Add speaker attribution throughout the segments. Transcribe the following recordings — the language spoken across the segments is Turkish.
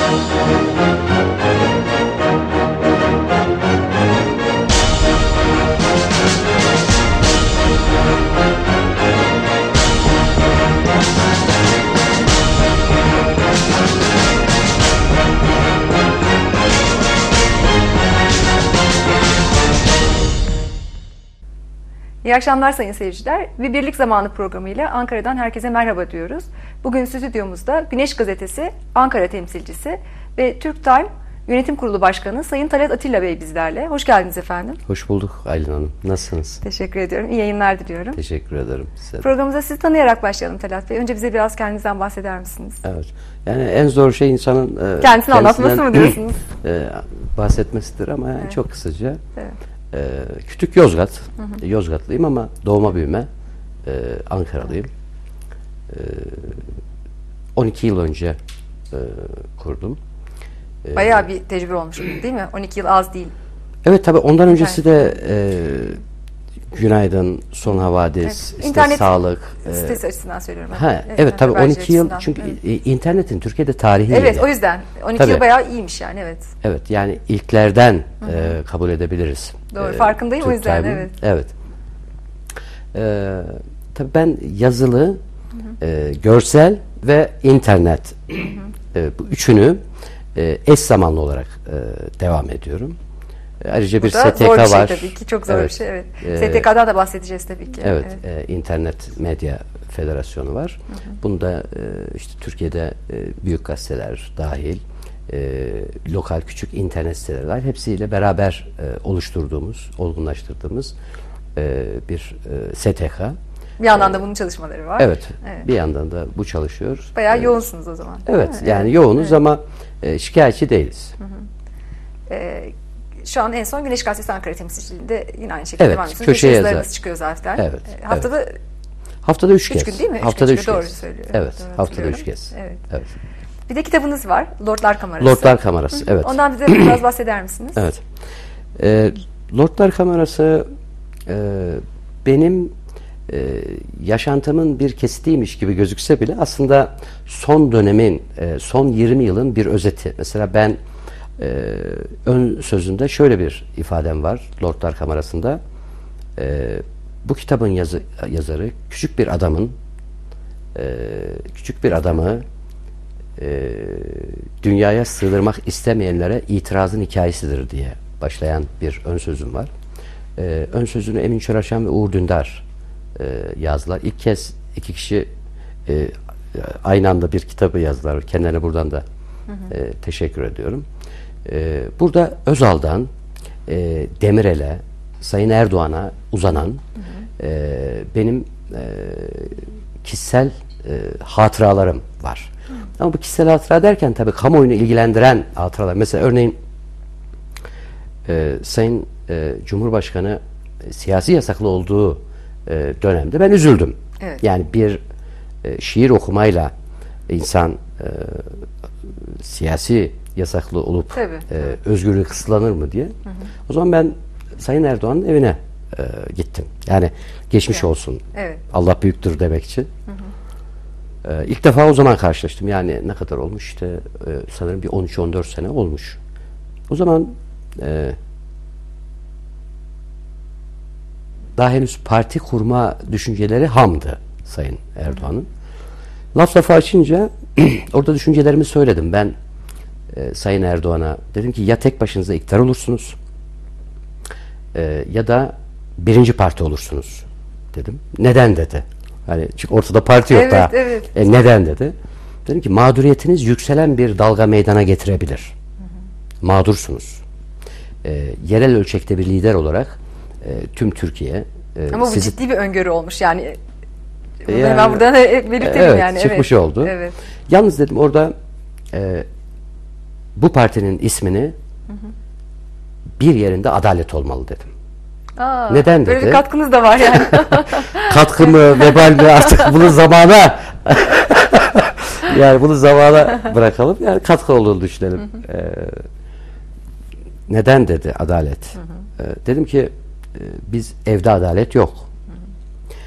Speaker 1: İyi akşamlar sayın seyirciler. Bir Birlik Zamanı programıyla Ankara'dan herkese merhaba diyoruz. Bugün stüdyomuzda Güneş Gazetesi Ankara temsilcisi ve Türk Time Yönetim Kurulu Başkanı Sayın Talat Atilla Bey bizlerle. Hoş geldiniz efendim.
Speaker 2: Hoş bulduk Aylin Hanım. Nasılsınız?
Speaker 1: Teşekkür ediyorum. İyi yayınlar diliyorum.
Speaker 2: Teşekkür ederim size.
Speaker 1: Programımıza sizi tanıyarak başlayalım Talat Bey. Önce bize biraz kendinizden bahseder misiniz?
Speaker 2: Evet. Yani en zor şey insanın
Speaker 1: kendisini anlatması mı diyorsunuz?
Speaker 2: Bahsetmesidir ama
Speaker 1: evet.
Speaker 2: Çok kısaca.
Speaker 1: Evet.
Speaker 2: Kütük Yozgat. Yozgatlıyım ama doğma büyüme Ankaralıyım. 12 yıl önce kurdum.
Speaker 1: Bayağı bir tecrübe olmuş değil mi? 12 yıl az değil.
Speaker 2: Evet tabii ondan öncesi de Günaydın, Son Havadis,
Speaker 1: evet. İnternet
Speaker 2: sağlık.
Speaker 1: sitesi açısından söylüyorum.
Speaker 2: Evet tabii 12 yıl çünkü internetin Türkiye'de tarihi.
Speaker 1: Evet o yüzden 12
Speaker 2: tabii.
Speaker 1: Yıl bayağı iyiymiş yani evet.
Speaker 2: Evet yani ilklerden kabul edebiliriz.
Speaker 1: Doğru farkındayım o yüzden evet.
Speaker 2: Evet. Tabii ben yazılı, görsel ve internet bu üçünü eş zamanlı olarak devam ediyorum. Ayrıca bir STK
Speaker 1: zor bir şey
Speaker 2: var.
Speaker 1: Tabii ki çok zor bir şey evet. STK'dan da bahsedeceğiz tabii ki.
Speaker 2: Evet. İnternet Medya Federasyonu var. Bunda işte Türkiye'de büyük gazeteler dahil lokal küçük internet siteleri var. Hepsiyle beraber oluşturduğumuz, olgunlaştırdığımız bir STK.
Speaker 1: Bir yandan da bunun çalışmaları var.
Speaker 2: Evet. Bir yandan da bu çalışıyor.
Speaker 1: Bayağı yoğunsunuz o zaman.
Speaker 2: Evet. Yani yoğunuz ama şikayetçi değiliz.
Speaker 1: Şu an en son Güneş Gazetesi Ankara temsilciliğinde yine aynı şekilde devam ediyorsunuz.
Speaker 2: Köşe yazar.
Speaker 1: Çıkıyor zaten.
Speaker 2: Evet.
Speaker 1: Haftada
Speaker 2: 3 kez.
Speaker 1: 3 gün değil mi?
Speaker 2: Haftada 3 kez.
Speaker 1: Doğru söylüyorum.
Speaker 2: Evet.
Speaker 1: Doğru
Speaker 2: haftada 3 kez.
Speaker 1: Evet. Bir de kitabınız var. Lordlar Kamerası.
Speaker 2: Lordlar Kamerası. Evet.
Speaker 1: Ondan bize biraz bahseder misiniz?
Speaker 2: Evet. Lordlar Kamerası benim yaşantımın bir kesitiymiş gibi gözükse bile aslında son dönemin, son 20 yılın bir özeti. Mesela ben ön sözünde şöyle bir ifadem var Lordlar Kamerası'nda. Bu kitabın yazarı küçük bir adamı dünyaya sığdırmak istemeyenlere itirazın hikayesidir diye başlayan bir ön sözüm var. Ön sözünü Emin Çöreşen ve Uğur Dündar yazdılar. İlk kez iki kişi aynı anda bir kitabı yazdılar. Kendilerine buradan da teşekkür ediyorum. Burada Özal'dan Demirel'e, Sayın Erdoğan'a uzanan benim kişisel hatıralarım var. Ama bu kişisel hatıra derken tabii kamuoyunu ilgilendiren hatıralar. Mesela örneğin Sayın Cumhurbaşkanı siyasi yasaklı olduğu dönemde ben üzüldüm.
Speaker 1: Evet.
Speaker 2: Yani bir şiir okumayla insan siyasi yasaklı olup özgürlüğü kısıtlanır mı diye. O zaman ben Sayın Erdoğan'ın evine gittim. Yani geçmiş olsun.
Speaker 1: Evet.
Speaker 2: Allah büyüktür demek için. İlk defa o zaman karşılaştım. Yani ne kadar olmuş işte sanırım bir 13-14 sene olmuş. O zaman daha henüz parti kurma düşünceleri hamdı Sayın Erdoğan'ın. Laf açınca orada düşüncelerimi söyledim. Ben Sayın Erdoğan'a dedim ki ya tek başınıza iktidar olursunuz ya da birinci parti olursunuz dedim. Neden dedi. Hani çünkü ortada parti yok daha.
Speaker 1: Evet.
Speaker 2: Neden dedi. Dedim ki mağduriyetiniz yükselen bir dalga meydana getirebilir. Mağdursunuz. Yerel ölçekte bir lider olarak tüm Türkiye
Speaker 1: ama bu ciddi bir öngörü olmuş yani. Hemen buradan belirtelim yani.
Speaker 2: Çıkmış oldu.
Speaker 1: Evet.
Speaker 2: Yalnız dedim orada bu partinin ismini bir yerinde adalet olmalı dedim. Neden dedi?
Speaker 1: Böyle bir katkınız da var yani.
Speaker 2: Katkı mı, vebal mi artık bunu zamana yani bunu zamana bırakalım. Yani katkı olduğunu düşünelim. Neden dedi adalet? Dedim ki biz evde adalet yok.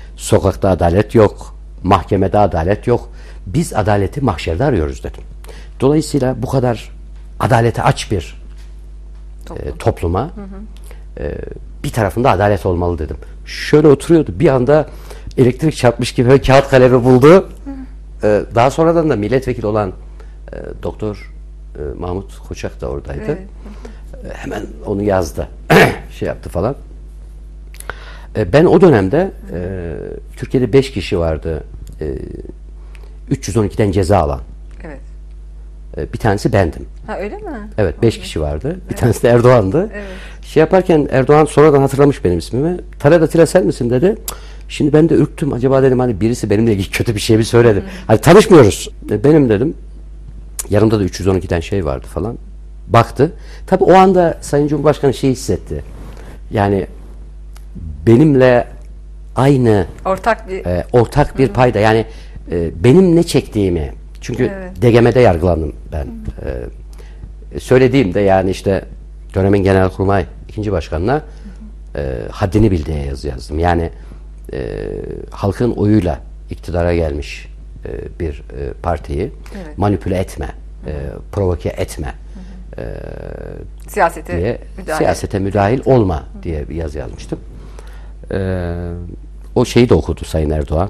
Speaker 2: Sokakta adalet yok. Mahkemede adalet yok. Biz adaleti mahşerde arıyoruz dedim. Dolayısıyla bu kadar adalete aç bir topluma bir tarafında adalet olmalı dedim. Şöyle oturuyordu. Bir anda elektrik çarpmış gibi böyle kağıt kalemi buldu. Daha sonradan da milletvekili olan Doktor Mahmut Koçak da oradaydı.
Speaker 1: Evet.
Speaker 2: Hemen onu yazdı. Şey yaptı falan. Ben o dönemde Türkiye'de 5 kişi vardı. 312'den ceza alan.
Speaker 1: Evet.
Speaker 2: Bir tanesi bendim.
Speaker 1: Ha, öyle mi?
Speaker 2: Evet, 5 kişi vardı. Bir tanesi de Erdoğan'dı.
Speaker 1: Evet.
Speaker 2: Şey yaparken Erdoğan sonradan hatırlamış benim ismimi. Talat Atilla sen misin dedi. Şimdi ben de ürktüm. Acaba dedim hani birisi benimle ilgili kötü bir şey mi söyledi. Hani tanışmıyoruz. Benim dedim. Yanımda da 312'den şey vardı falan. Baktı. Tabii o anda Sayın Cumhurbaşkanı şey hissetti. Yani benimle aynı ortak bir payda. Yani benim ne çektiğimi. Çünkü DGM'de yargılandım ben. Söylediğimde yani işte dönemin Genelkurmay 2. Başkanına haddini bil diye yazı yazdım. Yani halkın oyuyla iktidara gelmiş bir partiyi manipüle etme, provoke etme siyasete müdahil olma diye bir yazı yazmıştım. O şeyi de okudu Sayın Erdoğan.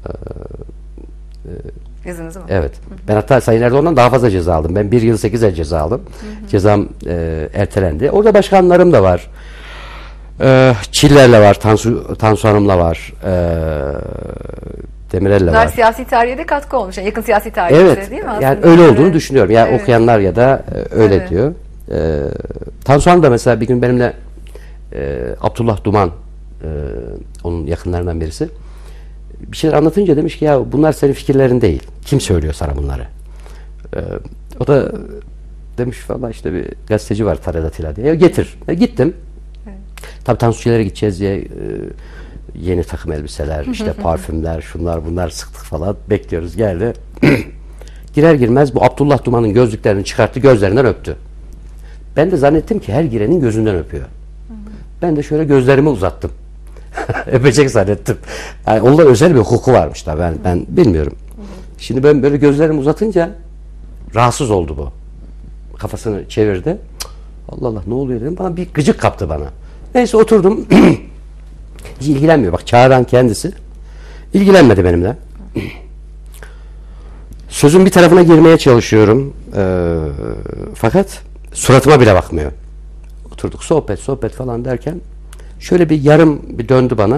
Speaker 1: Yazınızı mı?
Speaker 2: Evet. Ben hatta Sayın Erdoğan'dan daha fazla ceza aldım. Ben 1 yıl 8 ay ceza aldım. Cezam ertelendi. Orada başkanlarım da var. Çiller'le var. Tansu Hanım'la var. Demirel'le
Speaker 1: Bunlar
Speaker 2: var.
Speaker 1: siyasi tarihe de katkı olmuş. Yani yakın siyasi tarihe
Speaker 2: Evet.
Speaker 1: değil mi aslında?
Speaker 2: Yani öyle olduğunu düşünüyorum. Yani okuyanlar ya da öyle diyor. Tansu Hanım da mesela bir gün benimle Abdullah Duman onun yakınlarından birisi bir şeyler anlatınca demiş ki ya bunlar senin fikirlerin değil. Kim söylüyor sana bunları? O da demiş valla işte bir gazeteci var Talat Atilla diye. Getir. Gittim. Tabii Tansu'lara gideceğiz diye yeni takım elbiseler, işte parfümler, şunlar bunlar sıktık falan. Bekliyoruz. Geldi. Girer girmez bu Abdullah Duman'ın gözlüklerini çıkarttı. Gözlerinden öptü. Ben de zannettim ki her girenin gözünden öpüyor. Ben de şöyle gözlerimi uzattım. Öpecek zannettim. Yani onların özel bir hukuku varmış da ben bilmiyorum. Şimdi ben böyle gözlerimi uzatınca rahatsız oldu bu. Kafasını çevirdi. Allah Allah ne oluyor dedim. Bana bir gıcık kaptı bana. Neyse oturdum. Hiç ilgilenmiyor. Bak çağıran kendisi. İlgilenmedi benimle. Sözün bir tarafına girmeye çalışıyorum. Fakat suratıma bile bakmıyor. Oturduk sohbet falan derken şöyle bir döndü bana.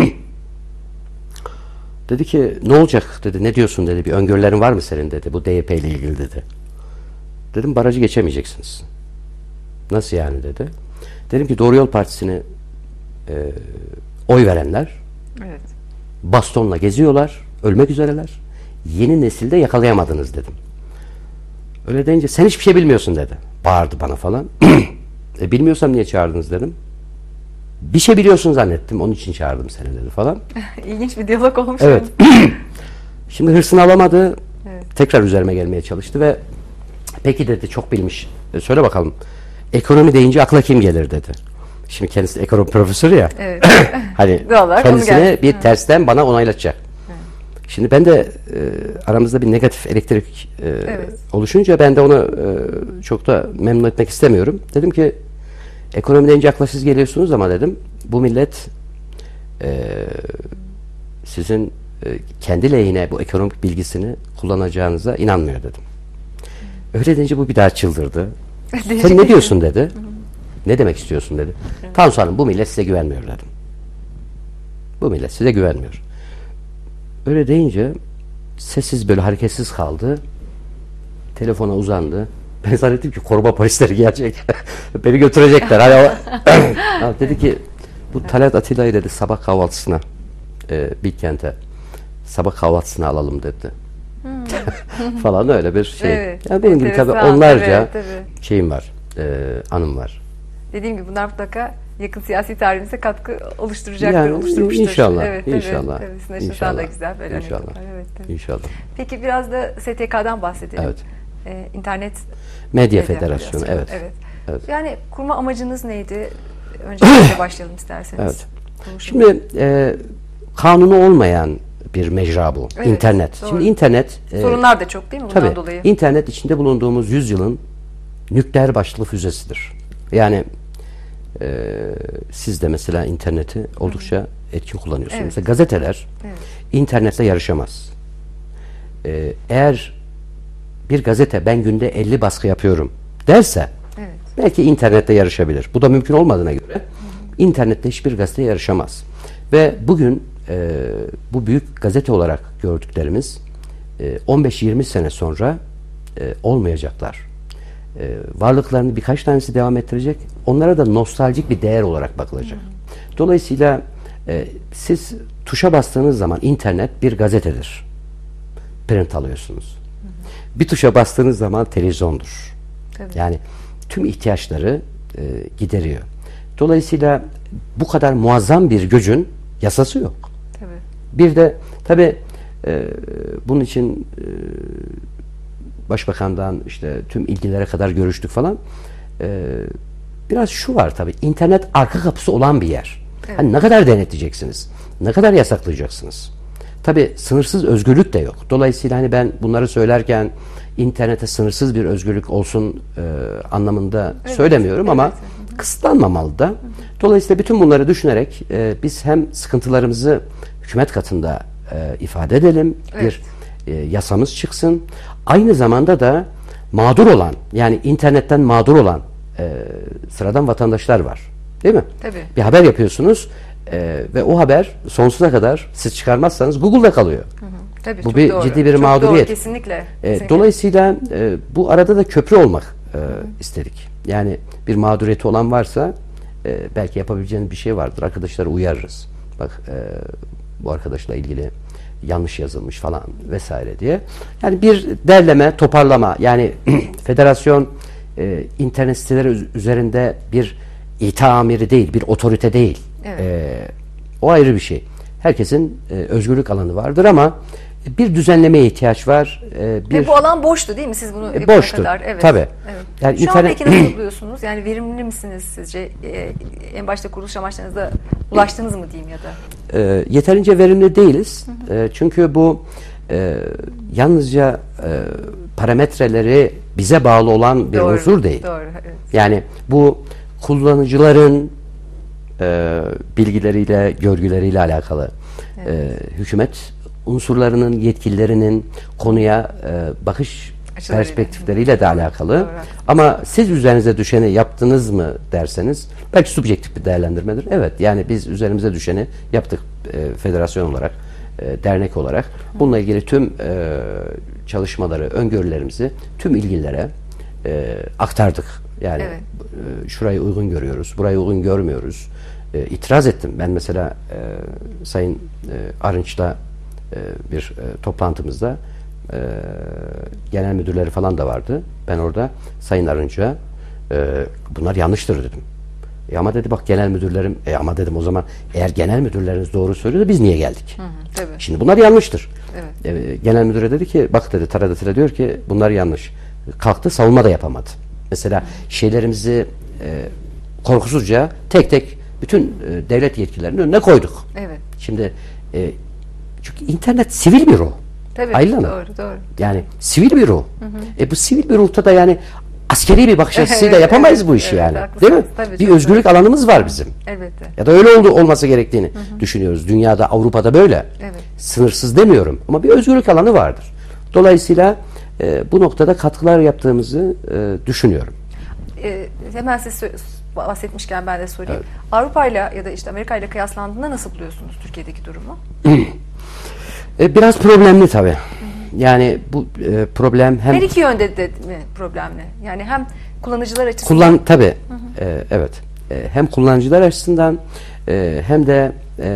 Speaker 2: Dedi ki ne olacak dedi. Ne diyorsun dedi. Bir öngörülerin var mı senin dedi. Bu DYP ile ilgili dedi. Dedim barajı geçemeyeceksiniz. Nasıl yani dedi. Dedim ki Doğru Yol Partisi'ne oy verenler bastonla geziyorlar. Ölmek üzereler. Yeni nesilde yakalayamadınız dedim. Öyle deyince sen hiçbir şey bilmiyorsun dedi. Bağırdı bana falan. Bilmiyorsam niye çağırdınız dedim. Bir şey biliyorsun zannettim. Onun için çağırdım seni dedi falan.
Speaker 1: İlginç bir diyalog olmuş.
Speaker 2: Evet. Şimdi hırsını alamadı. Tekrar üzerime gelmeye çalıştı ve peki dedi çok bilmiş. Söyle bakalım. Ekonomi deyince akla kim gelir dedi. Şimdi kendisi ekonomi profesörü ya.
Speaker 1: Evet.
Speaker 2: Hani kendisine bir tersten bana onaylatacak. Şimdi ben de aramızda bir negatif elektrik oluşunca ben de onu çok da memnun etmek istemiyorum. Dedim ki ekonomi deyince akla siz geliyorsunuz ama dedim bu millet sizin kendi lehine bu ekonomik bilgisini kullanacağınıza inanmıyor dedim. Öyle deyince bu bir daha çıldırdı. Sen ne diyorsun dedi. Ne demek istiyorsun dedi. Tansu Hanım bu millet size güvenmiyor dedim. Bu millet size güvenmiyor. Öyle deyince sessiz böyle hareketsiz kaldı. Telefona uzandı. Ben zannettim ki koruma polisleri gelecek. Beni götürecekler. Hani dedi ki bu Talat Atilla'yı dedi sabah kahvaltısına Bilkent'e sabah kahvaltısına alalım dedi. Falan öyle bir şey.
Speaker 1: Evet,
Speaker 2: yani benim gibi tabii onlarca şeyim var. Anım var.
Speaker 1: Dediğim gibi bunlar mutlaka yakın siyasi tarihimize katkı oluşturacaktır,
Speaker 2: yani,
Speaker 1: oluşturmuştur.
Speaker 2: İnşallah.
Speaker 1: Evet,
Speaker 2: inşallah.
Speaker 1: Evet, inşallah. Da güzel böyle
Speaker 2: İnşallah. İnşallah.
Speaker 1: Peki biraz da STK'dan bahsedelim.
Speaker 2: Evet.
Speaker 1: İnternet
Speaker 2: Medya Federasyonu. Evet.
Speaker 1: Yani kurma amacınız neydi? Önce başlayalım isterseniz.
Speaker 2: Evet. Şimdi kanunu olmayan bir mecra bu.
Speaker 1: Evet,
Speaker 2: İnternet.
Speaker 1: doğru.
Speaker 2: Şimdi internet...
Speaker 1: Sorunlar da çok değil mi bundan
Speaker 2: tabii,
Speaker 1: dolayı?
Speaker 2: İnternet içinde bulunduğumuz yüzyılın nükleer başlıklı füzesidir. Yani siz de mesela interneti oldukça etkin kullanıyorsunuz.
Speaker 1: Evet.
Speaker 2: Mesela gazeteler internetle yarışamaz. Eğer bir gazete ben günde 50 baskı yapıyorum derse belki internette yarışabilir. Bu da mümkün olmadığına göre internette hiçbir gazete yarışamaz. Ve bugün bu büyük gazete olarak gördüklerimiz 15-20 sene sonra olmayacaklar. Varlıklarını birkaç tanesi devam ettirecek. Onlara da nostaljik bir değer olarak bakılacak. Dolayısıyla siz tuşa bastığınız zaman internet bir gazetedir. Print alıyorsunuz. Bir tuşa bastığınız zaman televizyondur.
Speaker 1: Tabii.
Speaker 2: Yani tüm ihtiyaçları gideriyor. Dolayısıyla bu kadar muazzam bir gücün yasası yok.
Speaker 1: Tabii.
Speaker 2: Bir de tabii bunun için Başbakan'dan işte tüm ilgilere kadar görüştük falan. Biraz şu var tabii. İnternet arka kapısı olan bir yer.
Speaker 1: Evet.
Speaker 2: Hani ne kadar denetleyeceksiniz? Ne kadar yasaklayacaksınız? Tabii sınırsız özgürlük de yok. Dolayısıyla hani ben bunları söylerken internete sınırsız bir özgürlük olsun anlamında söylemiyorum ama kısıtlanmamalı da. Dolayısıyla bütün bunları düşünerek biz hem sıkıntılarımızı hükümet katında ifade edelim. Bir yasamız çıksın. Aynı zamanda da mağdur olan, yani internetten mağdur olan sıradan vatandaşlar var. Değil mi?
Speaker 1: Tabii.
Speaker 2: Bir haber yapıyorsunuz ve o haber sonsuza kadar siz çıkarmazsanız Google'da kalıyor.
Speaker 1: Tabii,
Speaker 2: Bu bir
Speaker 1: doğru.
Speaker 2: ciddi bir
Speaker 1: Çok
Speaker 2: mağduriyet.
Speaker 1: Doğru, kesinlikle.
Speaker 2: Dolayısıyla bu arada da köprü olmak istedik. Yani bir mağduriyeti olan varsa belki yapabileceğiniz bir şey vardır. Arkadaşları uyarırız. Bak bu arkadaşla ilgili yanlış yazılmış falan vesaire diye. Yani bir derleme, toparlama. Yani federasyon internet siteleri üzerinde bir ita amiri değil, bir otorite değil.
Speaker 1: Evet.
Speaker 2: O ayrı bir şey. Herkesin özgürlük alanı vardır ama bir düzenlemeye ihtiyaç var.
Speaker 1: Ve bu alan boştu değil mi? Siz bunu yapana
Speaker 2: boştu.
Speaker 1: kadar. Evet.
Speaker 2: Tabii.
Speaker 1: Evet.
Speaker 2: Yani
Speaker 1: Şu an peki nasıl buluyorsunuz? Yani verimli misiniz sizce? En başta kuruluş amaçlarınıza ulaştınız mı diyeyim ya da?
Speaker 2: Yeterince verimli değiliz. Çünkü bu yalnızca parametreleri bize bağlı olan bir unsur değil.
Speaker 1: Doğru. Evet.
Speaker 2: Yani bu kullanıcıların bilgileriyle, görgüleriyle alakalı. Hükümet unsurlarının, yetkililerinin konuya bakış perspektifleriyle de alakalı.
Speaker 1: Doğru.
Speaker 2: Ama siz üzerinize düşeni yaptınız mı derseniz belki subjektif bir değerlendirmedir. Evet, yani biz üzerimize düşeni yaptık federasyon olarak, dernek olarak. Bununla ilgili tüm çalışmaları, öngörülerimizi tüm ilgililere aktardık. Yani şurayı uygun görüyoruz, burayı uygun görmüyoruz. İtiraz ettim. Ben mesela Sayın Arınç'la bir toplantımızda genel müdürleri falan da vardı. Ben orada Sayın Arınç'a bunlar yanlıştır dedim. Ama dedi bak genel müdürlerim, ama dedim o zaman eğer genel müdürleriniz doğru söylüyor da biz niye geldik?
Speaker 1: Tabii.
Speaker 2: Şimdi bunlar yanlıştır.
Speaker 1: Evet.
Speaker 2: Genel müdüre dedi ki bak dedi taradı diyor ki bunlar yanlış. Kalktı savunma da yapamadı. Mesela şeylerimizi korkusuzca tek tek bütün devlet yetkililerinin önüne koyduk.
Speaker 1: Evet.
Speaker 2: Şimdi çünkü internet sivil bir ruh.
Speaker 1: Tabii.
Speaker 2: Aylin Hanım.
Speaker 1: Doğru.
Speaker 2: Yani sivil bir ruh. Bu sivil bir ruhta da yani askeri bir bakış açısıyla yapamayız bu işi yani.
Speaker 1: Haklısınız.
Speaker 2: Değil mi?
Speaker 1: Tabii,
Speaker 2: bir
Speaker 1: çok
Speaker 2: özgürlük alanımız var bizim.
Speaker 1: Elbette.
Speaker 2: Ya da öyle olması gerektiğini düşünüyoruz. Dünyada, Avrupa'da böyle.
Speaker 1: Evet.
Speaker 2: Sınırsız demiyorum ama bir özgürlük alanı vardır. Dolayısıyla bu noktada katkılar yaptığımızı düşünüyorum.
Speaker 1: Hemen siz bahsetmişken ben de sorayım. Evet. Avrupa ile ya da işte Amerika ile kıyaslandığında nasıl buluyorsunuz Türkiye'deki durumu?
Speaker 2: Biraz problemli tabii. Yani bu problem hem...
Speaker 1: Her iki yönde de mi problemli? Yani hem kullanıcılar açısından...
Speaker 2: Tabii. Evet. Hem kullanıcılar açısından hem de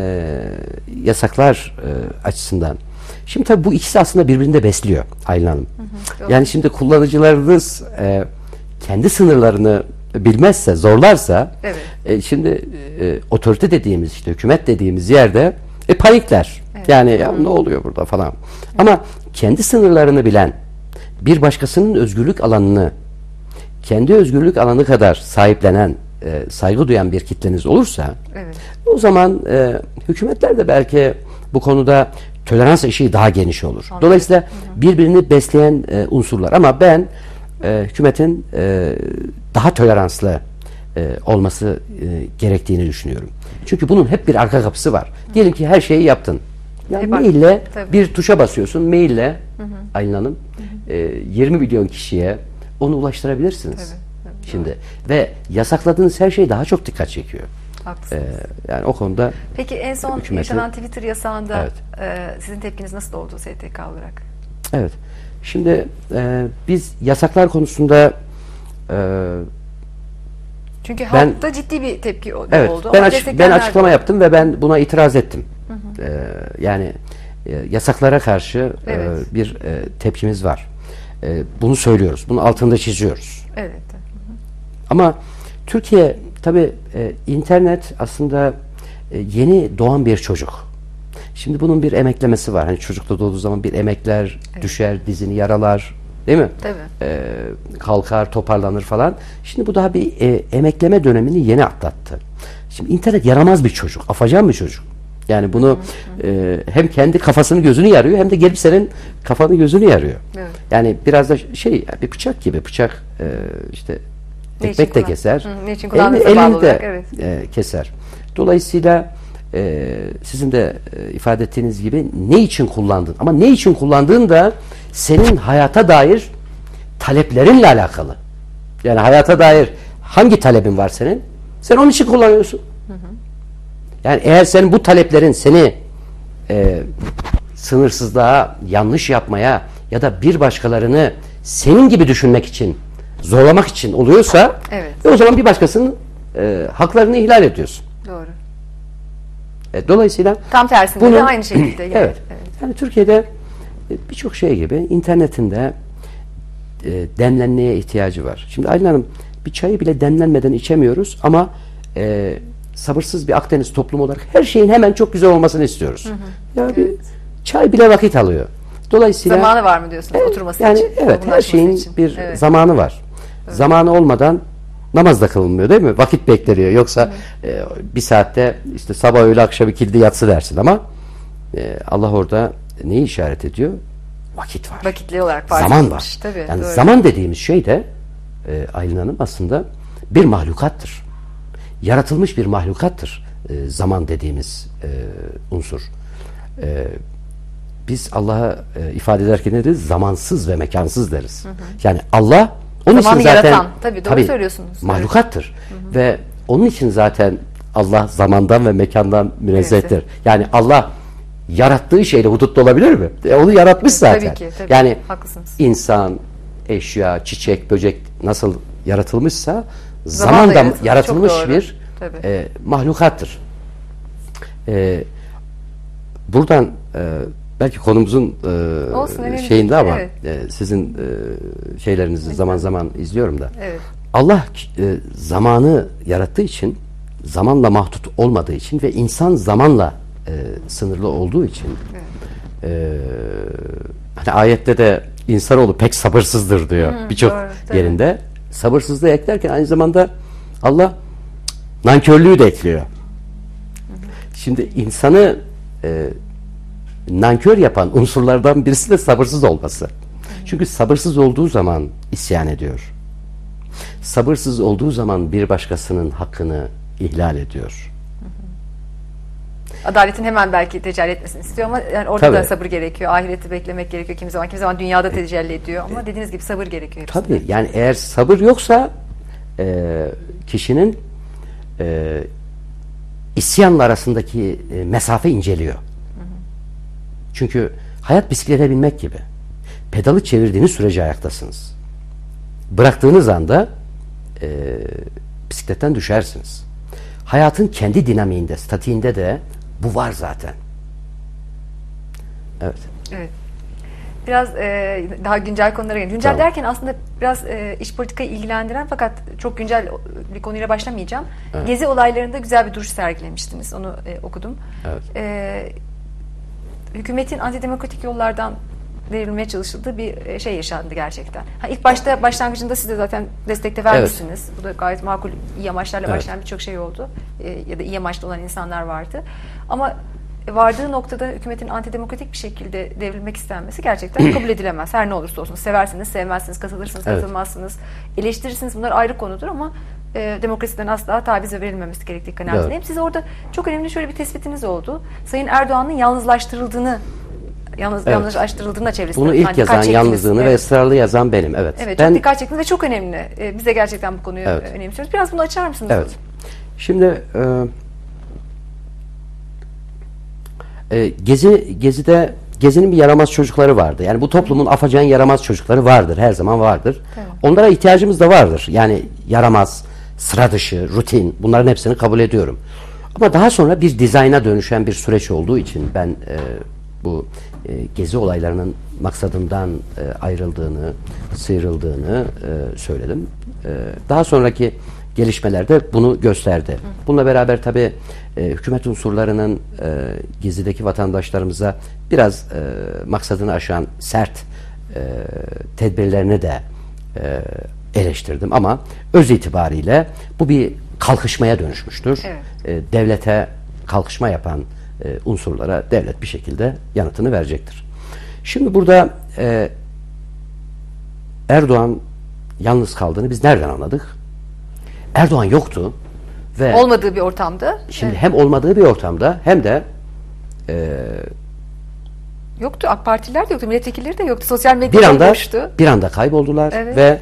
Speaker 2: yasaklar açısından. Şimdi tabii bu ikisi aslında birbirini de besliyor Aylin Hanım. Yani şimdi kullanıcılarınız kendi sınırlarını bilmezse, zorlarsa şimdi otorite dediğimiz işte hükümet dediğimiz yerde panikler. Yani ya ne oluyor burada falan. Ama kendi sınırlarını bilen bir başkasının özgürlük alanını kendi özgürlük alanı kadar sahiplenen, saygı duyan bir kitleniz olursa o zaman hükümetler de belki bu konuda tolerans eşiği daha geniş olur.
Speaker 1: Anladım.
Speaker 2: Dolayısıyla birbirini besleyen unsurlar. Ama ben hükümetin daha toleranslı olması gerektiğini düşünüyorum. Çünkü bunun hep bir arka kapısı var. Diyelim ki her şeyi yaptın. Yani maille bir tuşa basıyorsun. Maille Aylin Hanım 20 milyon kişiye onu ulaştırabilirsiniz. Şimdi ve yasakladığınız her şey daha çok dikkat çekiyor.
Speaker 1: Haklısınız.
Speaker 2: Yani o konuda
Speaker 1: peki en son yaşanan Twitter yasağında sizin tepkiniz nasıl oldu STK olarak?
Speaker 2: Evet. Şimdi biz yasaklar konusunda
Speaker 1: çünkü halkta ciddi bir tepki oldu.
Speaker 2: Ben açıklama yaptım ve ben buna itiraz ettim. Yani yasaklara karşı bir tepkimiz var. Bunu söylüyoruz. Bunun altında çiziyoruz.
Speaker 1: Evet.
Speaker 2: Ama Türkiye tabii internet aslında yeni doğan bir çocuk. Şimdi bunun bir emeklemesi var. Hani çocukta doğduğu zaman bir emekler, düşer, dizini yaralar, değil mi?
Speaker 1: Tabii.
Speaker 2: Kalkar, toparlanır falan. Şimdi bu daha bir emekleme dönemini yeni atlattı. Şimdi internet yaramaz bir çocuk, afacan bir çocuk. Yani bunu hem kendi kafasını gözünü yarıyor hem de gelip senin kafanı gözünü yarıyor. Evet. Yani biraz da bir bıçak gibi. Bıçak işte ekmek de keser. Elini de keser. Dolayısıyla sizin de ifade ettiğiniz gibi ne için kullandın? Ama ne için kullandığın da senin hayata dair taleplerinle alakalı. Yani hayata dair hangi talebin var senin? Sen onun için kullanıyorsun. Yani eğer senin bu taleplerin seni sınırsızlığa, yanlış yapmaya ya da bir başkalarını senin gibi düşünmek için, zorlamak için oluyorsa o zaman bir başkasının haklarını ihlal ediyorsun.
Speaker 1: Doğru.
Speaker 2: Dolayısıyla
Speaker 1: tam tersinde de aynı şekilde.
Speaker 2: Evet. Yani Türkiye'de birçok şey gibi internetin de demlenmeye ihtiyacı var. Şimdi Aylin Hanım, bir çayı bile demlenmeden içemiyoruz ama sabırsız bir Akdeniz toplumu olarak her şeyin hemen çok güzel olmasını istiyoruz. Ya bir çay bile vakit alıyor. Dolayısıyla
Speaker 1: zamanı var mı diyorsunuz oturması
Speaker 2: yani
Speaker 1: için?
Speaker 2: Evet, her şeyin bir zamanı var. Evet. Zamanı olmadan namaz da kılınmıyor, değil mi? Vakit bekleniyor. Yoksa bir saatte işte sabah öğle akşam ikindi yatsı dersin ama Allah orada neyi işaret ediyor? Vakit var.
Speaker 1: Vakitli olarak
Speaker 2: zaman var.
Speaker 1: Tabii,
Speaker 2: yani
Speaker 1: doğru.
Speaker 2: Zaman dediğimiz şey de Aylin Hanım aslında bir mahlukattır. Yaratılmış bir mahlukattır. Zaman dediğimiz unsur. Biz Allah'a ifade ederken ne deriz? Zamansız ve mekansız deriz. Yani Allah onun
Speaker 1: zamanı
Speaker 2: için zaten
Speaker 1: yaratan, tabii söylüyorsunuz.
Speaker 2: Mahlukattır. Ve onun için zaten Allah zamandan ve mekandan münezzehtir. Yani Allah yarattığı şeyle hudutlu olabilir mi? Onu yaratmış zaten.
Speaker 1: Tabii.
Speaker 2: Yani
Speaker 1: haklısınız.
Speaker 2: İnsan, eşya, çiçek, böcek nasıl yaratılmışsa zaman da yaratılmış bir mahlukattır. Buradan belki konumuzun şeyinde ama sizin şeylerinizi zaman zaman izliyorum da.
Speaker 1: Evet.
Speaker 2: Allah zamanı yarattığı için, zamanla mahdut olmadığı için ve insan zamanla sınırlı olduğu için hani ayette de insanoğlu pek sabırsızdır diyor birçok yerinde. Sabırsızlığı eklerken aynı zamanda Allah nankörlüğü de ekliyor. Şimdi insanı nankör yapan unsurlardan birisi de sabırsız olması. Çünkü sabırsız olduğu zaman isyan ediyor. Sabırsız olduğu zaman bir başkasının hakkını ihlal ediyor.
Speaker 1: Adaletin hemen belki tecelli etmesini istiyor ama yani orada da sabır gerekiyor. Ahireti beklemek gerekiyor kimi zaman dünyada tecelli ediyor ama dediğiniz gibi sabır gerekiyor hepsinde.
Speaker 2: Tabii yani eğer sabır yoksa kişinin isyanla arasındaki mesafe inceliyor. Çünkü hayat bisiklete binmek gibi. Pedalı çevirdiğiniz sürece ayaktasınız. Bıraktığınız anda bisikletten düşersiniz. Hayatın kendi dinamiğinde, statiğinde de bu var zaten. Evet.
Speaker 1: Biraz daha güncel konulara gelelim. Güncel derken aslında biraz iç politikayı ilgilendiren fakat çok güncel bir konuyla başlamayacağım. Evet. Gezi olaylarında güzel bir duruş sergilemiştiniz. Onu okudum.
Speaker 2: Evet.
Speaker 1: Hükümetin antidemokratik yollardan verilmeye çalışıldığı bir şey yaşandı gerçekten. İlk başta başlangıcında siz de zaten destekte vermişsiniz. Bu da gayet makul, iyi amaçlarla başlayan birçok şey oldu. Ya da iyi amaçlı olan insanlar vardı. Ama vardığı noktada hükümetin antidemokratik bir şekilde devrilmek istenmesi gerçekten kabul edilemez. Her ne olursa olsun. Seversiniz, sevmezsiniz, katılırsınız, katılmazsınız, eleştirirsiniz. Bunlar ayrı konudur ama demokrasiden asla taviz verilmemesi gerektiği kanaatindeyim. Siz orada çok önemli şöyle bir tespitiniz oldu. Sayın Erdoğan'ın yalnızlaştırıldığına çevresinde.
Speaker 2: Bunu ilk yazan, yalnızlığını ve ısrarlı yazan benim. Evet.
Speaker 1: Evet, çok dikkat çektiniz ve çok önemli. Bize gerçekten bu konuyu önemsiyoruz. Biraz bunu açar mısınız?
Speaker 2: Evet. Şimdi Gezi'nin bir yaramaz çocukları vardı. Yani bu toplumun afacan yaramaz çocukları vardır. Her zaman vardır. Evet. Onlara ihtiyacımız da vardır. Yani yaramaz, sıra dışı, rutin, bunların hepsini kabul ediyorum. Ama daha sonra bir dizayna dönüşen bir süreç olduğu için ben bu Gezi olaylarının maksadından ayrıldığını, sıyrıldığını söyledim. Daha sonraki gelişmelerde bunu gösterdi. Bununla beraber tabii hükümet unsurlarının Gezi'deki vatandaşlarımıza biraz maksadını aşan sert tedbirlerini de eleştirdim ama öz itibariyle bu bir kalkışmaya dönüşmüştür. Evet. Devlete kalkışma yapan unsurlara devlet bir şekilde yanıtını verecektir. Şimdi burada Erdoğan yalnız kaldığını biz nereden anladık? Erdoğan yoktu ve
Speaker 1: olmadığı bir ortamda.
Speaker 2: Şimdi hem olmadığı bir ortamda hem de
Speaker 1: yoktu. AK Partililer de yoktu, milletvekilleri de yoktu. Sosyal medyada boştu.
Speaker 2: Bir anda kayboldular. Evet. Ve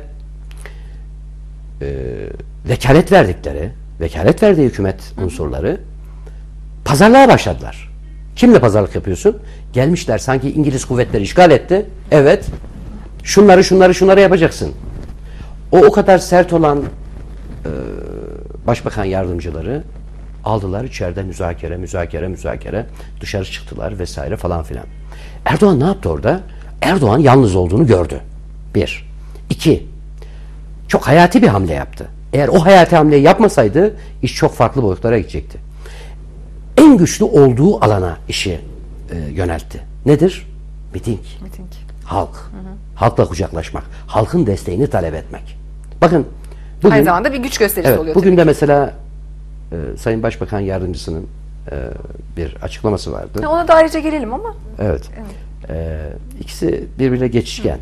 Speaker 2: vekalet verdiği hükümet unsurları pazarlığa başladılar. Kimle pazarlık yapıyorsun? Gelmişler sanki İngiliz kuvvetleri işgal etti. Evet. Şunları yapacaksın. O kadar sert olan başbakan yardımcıları aldılar içeride müzakere dışarı çıktılar vesaire falan filan. Erdoğan ne yaptı orada? Erdoğan yalnız olduğunu gördü. 1. 2. Çok hayati bir hamle yaptı. Eğer o hayati hamleyi yapmasaydı iş çok farklı boyutlara gidecekti. En güçlü olduğu alana işi yöneltti. Nedir? Miting. Halk. Halkla kucaklaşmak. Halkın desteğini talep etmek. Bakın bugün,
Speaker 1: aynı zamanda bir güç gösterisi oluyor.
Speaker 2: Bugün de mesela Sayın Başbakan Yardımcısının bir açıklaması vardı.
Speaker 1: Ona da ayrıca gelelim ama.
Speaker 2: Evet. İkisi birbirine geçişken.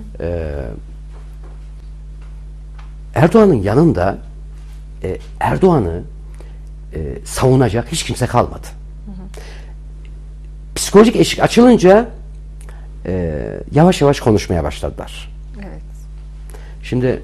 Speaker 2: Erdoğan'ın yanında Erdoğan'ı savunacak hiç kimse kalmadı. Psikolojik eşik açılınca yavaş yavaş konuşmaya başladılar.
Speaker 1: Evet.
Speaker 2: Şimdi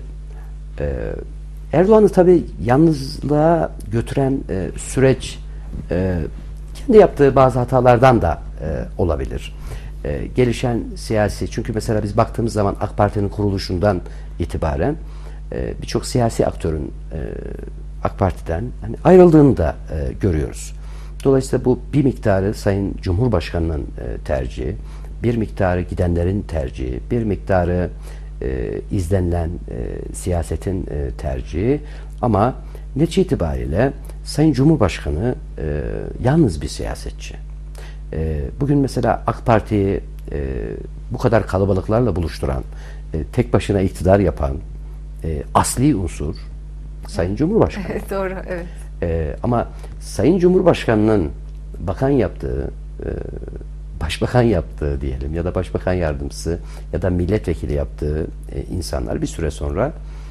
Speaker 2: Erdoğan'ı tabii yalnızlığa götüren süreç kendi yaptığı bazı hatalardan da olabilir. Gelişen siyasi, çünkü mesela biz baktığımız zaman AK Parti'nin kuruluşundan itibaren birçok siyasi aktörün AK Parti'den hani ayrıldığını da görüyoruz. Dolayısıyla bu bir miktarı Sayın Cumhurbaşkanı'nın tercihi, bir miktarı gidenlerin tercihi, bir miktarı izlenilen siyasetin tercihi ama netice itibariyle Sayın Cumhurbaşkanı yalnız bir siyasetçi. Bugün mesela AK Parti'yi bu kadar kalabalıklarla buluşturan, tek başına iktidar yapan asli unsur Sayın Cumhurbaşkanı.
Speaker 1: Doğru, evet.
Speaker 2: Ama Sayın Cumhurbaşkanı'nın bakan yaptığı, başbakan yaptığı diyelim ya da başbakan yardımcısı ya da milletvekili yaptığı insanlar bir süre sonra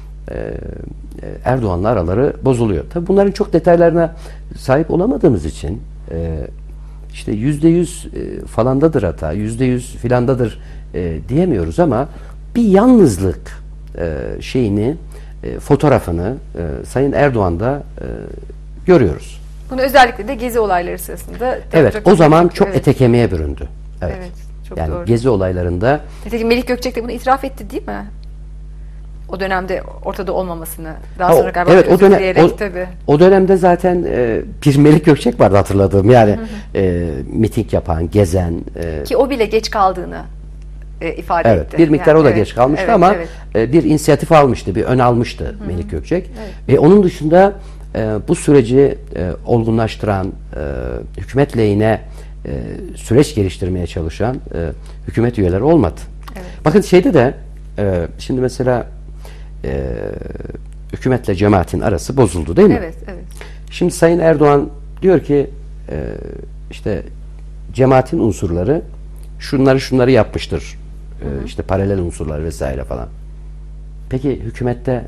Speaker 2: Erdoğan'la araları bozuluyor. Tabii bunların çok detaylarına sahip olamadığımız için işte %100 falandadır hata, %100 filandadır diyemiyoruz ama bir yalnızlık şeyini, fotoğrafını Sayın Erdoğan'da görüyoruz.
Speaker 1: Bunu özellikle de Gezi olayları sırasında.
Speaker 2: Evet, o zaman çok ete kemiğe büründü. Evet,
Speaker 1: çok
Speaker 2: yani
Speaker 1: doğru.
Speaker 2: Gezi olaylarında.
Speaker 1: Nitekim Melik Gökçek de bunu itiraf etti değil mi? O dönemde ortada olmamasını. Daha sonra galiba
Speaker 2: evet, o dönemde zaten bir Melik Gökçek vardı hatırladığım. Yani miting yapan, gezen.
Speaker 1: Ki o bile geç kaldığını ifade etti.
Speaker 2: Bir miktar yani, o da geç kalmıştı ama bir inisiyatif almıştı, bir ön almıştı Melik Gökçek. Evet. Onun dışında bu süreci olgunlaştıran, hükümet lehine süreç geliştirmeye çalışan hükümet üyeleri olmadı. Evet. Bakın şeyde de şimdi mesela hükümetle cemaatin arası bozuldu değil mi?
Speaker 1: Evet, evet.
Speaker 2: Şimdi Sayın Erdoğan diyor ki işte cemaatin unsurları şunları yapmıştır. İşte paralel unsurlar vesaire falan. Peki hükümette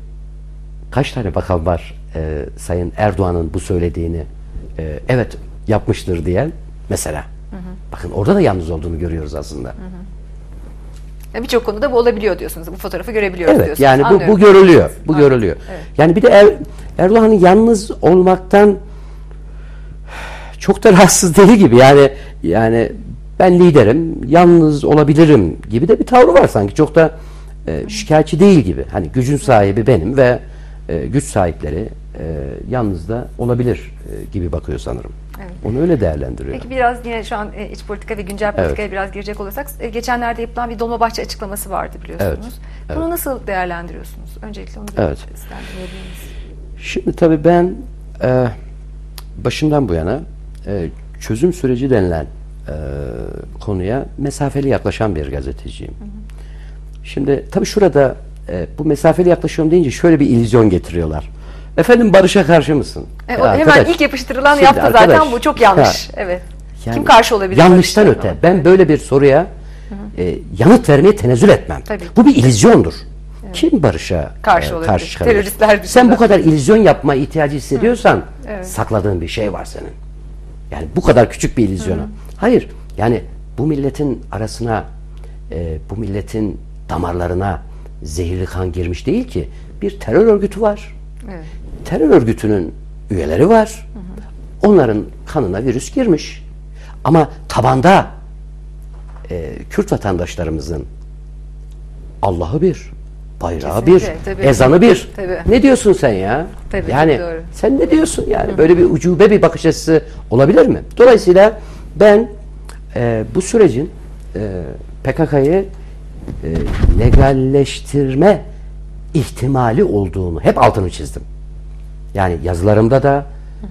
Speaker 2: kaç tane bakan var Sayın Erdoğan'ın bu söylediğini evet yapmıştır diyen mesela. Bakın orada da yalnız olduğunu görüyoruz aslında.
Speaker 1: Birçok konuda bu olabiliyor diyorsunuz. Bu fotoğrafı görebiliyoruz diyorsunuz.
Speaker 2: Yani bu görülüyor. Bu görülüyor. Evet. Yani bir de Erdoğan'ın yalnız olmaktan çok da rahatsız değil gibi. Yani ben liderim, yalnız olabilirim gibi de bir tavrı var sanki. Çok da şikayetçi değil gibi. Hani gücün sahibi benim ve güç sahipleri yalnız da olabilir gibi bakıyor sanırım. Evet. Onu öyle değerlendiriyor.
Speaker 1: Peki biraz yine şu an iç politika ve güncel politikaya biraz girecek olursak, geçenlerde yapılan bir Dolmabahçe açıklaması vardı biliyorsunuz. Evet. Bunu nasıl değerlendiriyorsunuz? Öncelikle onu dinleyebiliriz.
Speaker 2: Şimdi tabii ben başından bu yana çözüm süreci denilen konuya mesafeli yaklaşan bir gazeteciyim. Şimdi tabii şurada bu mesafeli yaklaşıyorum deyince şöyle bir illüzyon getiriyorlar. Efendim barışa karşı mısın?
Speaker 1: Hemen ilk yapıştırılan yaptı zaten bu çok yanlış. Evet. Yani kim karşı olabilir?
Speaker 2: Yanlıştan öte. Ben böyle bir soruya yanıt vermeye tenezzül etmem. Tabii. Bu bir illüzyondur. Evet. Kim barışa karşı çıkabilir?
Speaker 1: Teröristler dışında.
Speaker 2: Sen bu kadar illüzyon yapma ihtiyacı hissediyorsan sakladığın bir şey var senin. Yani bu kadar küçük bir illüzyonu. Hayır. Yani bu milletin arasına, bu milletin damarlarına zehirli kan girmiş değil ki. Bir terör örgütü var. Evet. Terör örgütünün üyeleri var. Onların kanına virüs girmiş. Ama tabanda Kürt vatandaşlarımızın Allah'ı bir, bayrağı
Speaker 1: kesinlikle,
Speaker 2: bir, ezanı bir. Tabii. Ne diyorsun sen ya?
Speaker 1: Tabii,
Speaker 2: yani sen ne diyorsun yani? Böyle bir ucube bir bakış açısı olabilir mi? Dolayısıyla ben bu sürecin PKK'yı legalleştirme ihtimali olduğunu hep altını çizdim. Yani yazılarımda da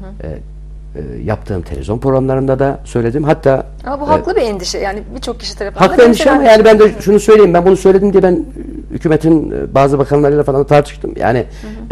Speaker 2: yaptığım televizyon programlarında da söyledim. Hatta
Speaker 1: ama bu haklı bir endişe. Yani birçok kişi tarafından.
Speaker 2: Haklı endişe ama yani ben de şunu söyleyeyim. Ben bunu söyledim diye ben hükümetin bazı bakanlarıyla falan tartıştım. Yani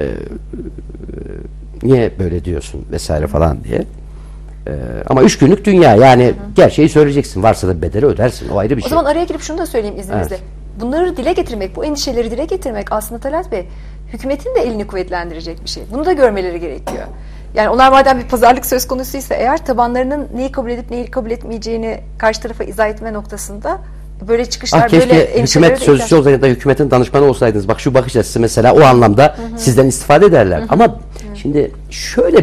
Speaker 2: niye böyle diyorsun vesaire falan diye. Ama 3 günlük dünya. Yani gerçeği söyleyeceksin. Varsa da bedeli ödersin. O ayrı bir şey.
Speaker 1: O zaman araya girip şunu da söyleyeyim izninizle. Evet. Bunları dile getirmek, bu endişeleri dile getirmek aslında Talat Bey, hükümetin de elini kuvvetlendirecek bir şey. Bunu da görmeleri gerekiyor. Yani onlar madem bir pazarlık söz konusuysa eğer, tabanlarının neyi kabul edip neyi kabul etmeyeceğini karşı tarafa izah etme noktasında böyle çıkışlar, böyle endişeleri...
Speaker 2: hükümet sözcüsü olsaydı da hükümetin danışmanı olsaydınız, bak şu bakış açısı mesela o anlamda sizden istifade ederler. Ama şimdi şöyle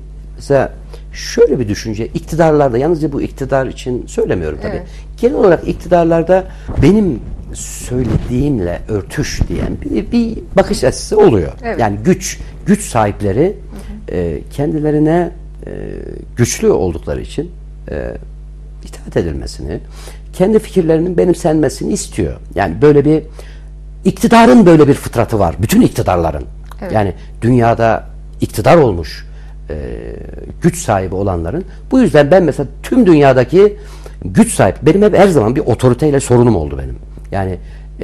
Speaker 2: bir düşünce, iktidarlarda, yalnızca bu iktidar için söylemiyorum tabii. Evet. Genel olarak iktidarlarda benim söylediğimle örtüş diyen bir bakış açısı oluyor. Evet. Yani güç sahipleri kendilerine güçlü oldukları için itaat edilmesini, kendi fikirlerinin benimsenmesini istiyor. Yani böyle bir iktidarın böyle bir fıtratı var. Bütün iktidarların. Evet. Yani dünyada iktidar olmuş güç sahibi olanların. Bu yüzden ben mesela tüm dünyadaki güç sahibi, benim hep her zaman bir otoriteyle sorunum oldu benim. Yani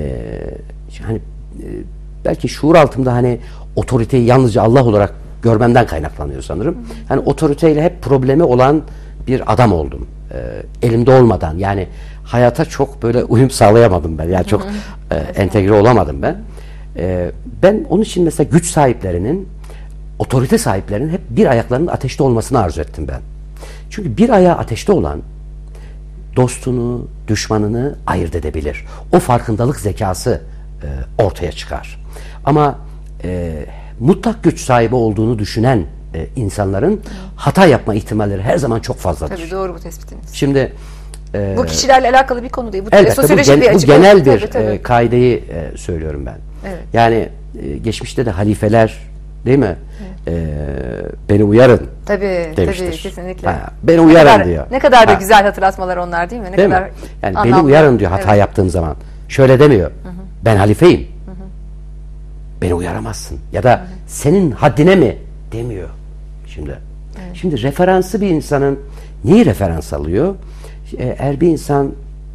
Speaker 2: belki şuur altımda hani otoriteyi yalnızca Allah olarak görmemden kaynaklanıyor sanırım. Hani otoriteyle hep problemi olan bir adam oldum. Elimde olmadan, yani hayata çok böyle uyum sağlayamadım ben. Yani çok entegre olamadım ben. Ben onun için mesela güç sahiplerinin, otorite sahiplerinin hep bir ayaklarının ateşte olmasını arzu ettim ben. Çünkü bir ayağı ateşte olan dostunu, düşmanını ayırt edebilir. O farkındalık zekası ortaya çıkar. Ama mutlak güç sahibi olduğunu düşünen insanların hata yapma ihtimalleri her zaman çok fazladır.
Speaker 1: Tabii, doğru bu tespitiniz.
Speaker 2: Şimdi
Speaker 1: bu kişilerle alakalı bir konu değil. Bu,
Speaker 2: elbette, bu genel bir kaideyi söylüyorum ben. Evet. Yani geçmişte de halifeler, değil mi? Evet. Beni uyarın demiştir.
Speaker 1: Tabii, kesinlikle.
Speaker 2: Beni uyarın diyor.
Speaker 1: Ne kadar da güzel hatırlatmalar onlar, değil mi? Ne
Speaker 2: değil
Speaker 1: kadar
Speaker 2: mi? Yani beni uyarın diyor hata yaptığım zaman. Şöyle demiyor. Ben halifeyim. Beni uyaramazsın. Ya da senin haddine mi demiyor. Şimdi referansı bir insanın neyi referans alıyor? Eğer bir insan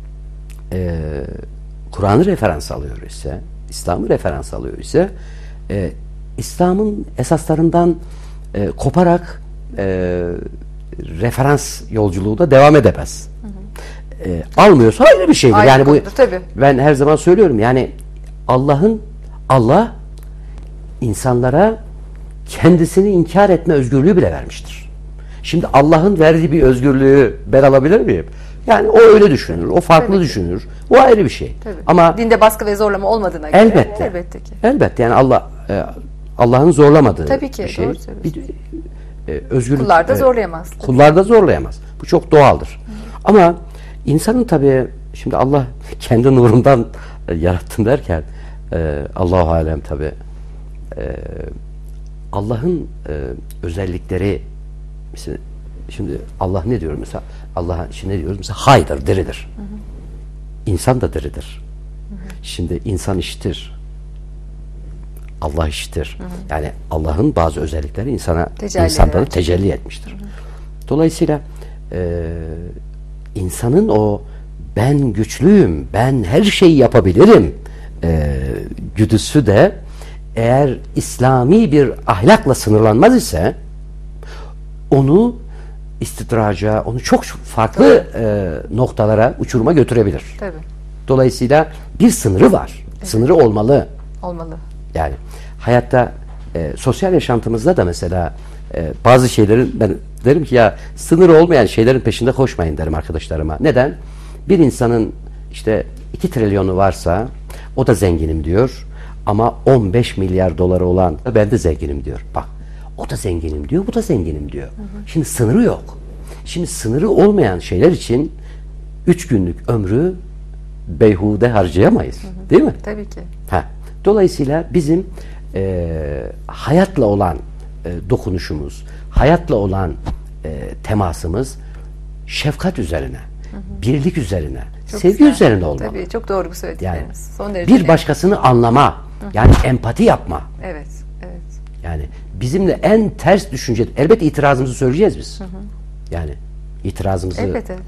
Speaker 2: Kur'an'ı referans alıyor ise, İslam'ı referans alıyor ise, İslam'ın esaslarından koparak referans yolculuğu da devam edemez. Almıyorsa ayrı bir şeydir.
Speaker 1: Ayrı
Speaker 2: yani
Speaker 1: konudur,
Speaker 2: bu
Speaker 1: tabii.
Speaker 2: ben her zaman söylüyorum. Yani Allah insanlara kendisini inkar etme özgürlüğü bile vermiştir. Şimdi Allah'ın verdiği bir özgürlüğü ben alabilir miyim? Yani o öyle düşünür, o farklı düşünür. O ayrı bir şey.
Speaker 1: Tabii.
Speaker 2: Ama
Speaker 1: dinde baskı ve zorlama olmadığına göre elbette ki.
Speaker 2: Elbette yani Allah'ın zorlamadığı
Speaker 1: tabii ki,
Speaker 2: bir şey.
Speaker 1: Doğru söylüyorsun.
Speaker 2: Özgürlük.
Speaker 1: Kullar da zorlayamaz.
Speaker 2: Kullar da zorlayamaz. Bu çok doğaldır. Ama insanın tabii şimdi Allah kendi nurundan yarattım derken Allahu alem tabii Allah'ın özellikleri mesela şimdi Allah ne diyor mesela Allah'a şimdi ne diyoruz mesela haydır, diridir. İnsan da diridir. Şimdi insan iştir. Allah iştir. Yani Allah'ın bazı özellikleri insanda da tecelli etmiştir. Dolayısıyla insanın o ben güçlüyüm, ben her şeyi yapabilirim güdüsü de eğer İslami bir ahlakla sınırlanmaz ise onu istidraca, onu çok farklı noktalara, uçuruma götürebilir.
Speaker 1: Tabii.
Speaker 2: Dolayısıyla bir sınırı var. Evet. Sınırı olmalı.
Speaker 1: Olmalı.
Speaker 2: Yani hayatta sosyal yaşantımızda da mesela bazı şeylerin ben derim ki ya sınırı olmayan şeylerin peşinde koşmayın derim arkadaşlarıma. Neden? Bir insanın işte 2 trilyonu varsa o da zenginim diyor ama 15 milyar doları olan ben de zenginim diyor. Bak o da zenginim diyor, bu da zenginim diyor. Şimdi sınırı yok. Şimdi sınırı olmayan şeyler için 3 günlük ömrü beyhude harcayamayız. Değil mi?
Speaker 1: Tabii ki.
Speaker 2: Dolayısıyla bizim hayatla olan dokunuşumuz, hayatla olan temasımız şefkat üzerine, birlik üzerine,
Speaker 1: çok
Speaker 2: sevgi
Speaker 1: güzel.
Speaker 2: Üzerine olmalı.
Speaker 1: Tabii çok doğru bu söyledikleriniz.
Speaker 2: Yani,
Speaker 1: son derece
Speaker 2: bir başkasını anlama, yani empati yapma.
Speaker 1: Evet, evet.
Speaker 2: Yani bizimle en ters düşünce, elbette itirazımızı söyleyeceğiz biz. Yani itirazımızı.
Speaker 1: Elbette.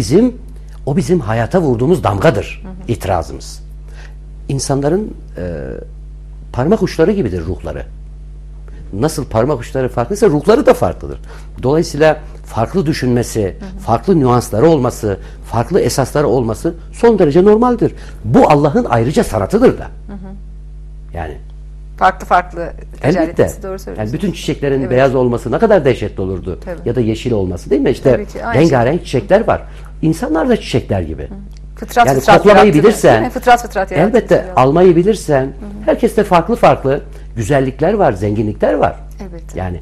Speaker 2: O bizim hayata vurduğumuz damgadır. İtirazımız. İnsanların parmak uçları gibidir ruhları. Nasıl parmak uçları farklıysa ruhları da farklıdır. Dolayısıyla farklı düşünmesi, farklı nüansları olması, farklı esasları olması son derece normaldir. Bu Allah'ın ayrıca sanatıdır da. Yani
Speaker 1: farklı
Speaker 2: elbette.
Speaker 1: Doğru söylüyorsunuz.
Speaker 2: Yani bütün çiçeklerin beyaz olması ne kadar dehşetli olurdu.
Speaker 1: Tabii.
Speaker 2: Ya da yeşil olması değil mi? İşte rengarenk çiçekler var. İnsanlar da çiçekler gibi.
Speaker 1: Fıtrat
Speaker 2: koklamayı bilirsen,
Speaker 1: fıtrat
Speaker 2: elbette almayı bilirsen, herkeste farklı güzellikler var, zenginlikler var.
Speaker 1: Evet.
Speaker 2: Yani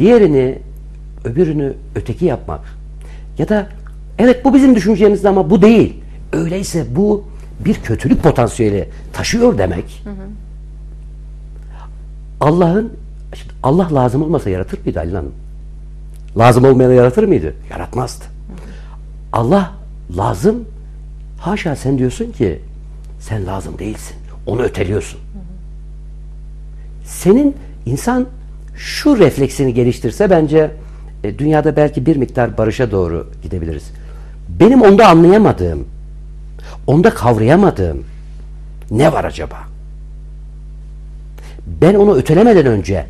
Speaker 2: öbürünü öteki yapmak ya da evet bu bizim düşüncemizde ama bu değil. Öyleyse bu bir kötülük potansiyeli taşıyor demek. Allah lazım olmasa yaratır mıydı Halil Hanım? Lazım olmayanı yaratır mıydı? Yaratmazdı. Allah lazım. Haşa sen diyorsun ki sen lazım değilsin. Onu öteliyorsun. Senin insan şu refleksini geliştirse bence dünyada belki bir miktar barışa doğru gidebiliriz. Benim onda anlayamadığım, onda kavrayamadığım ne var acaba? Ben onu ötelemeden önce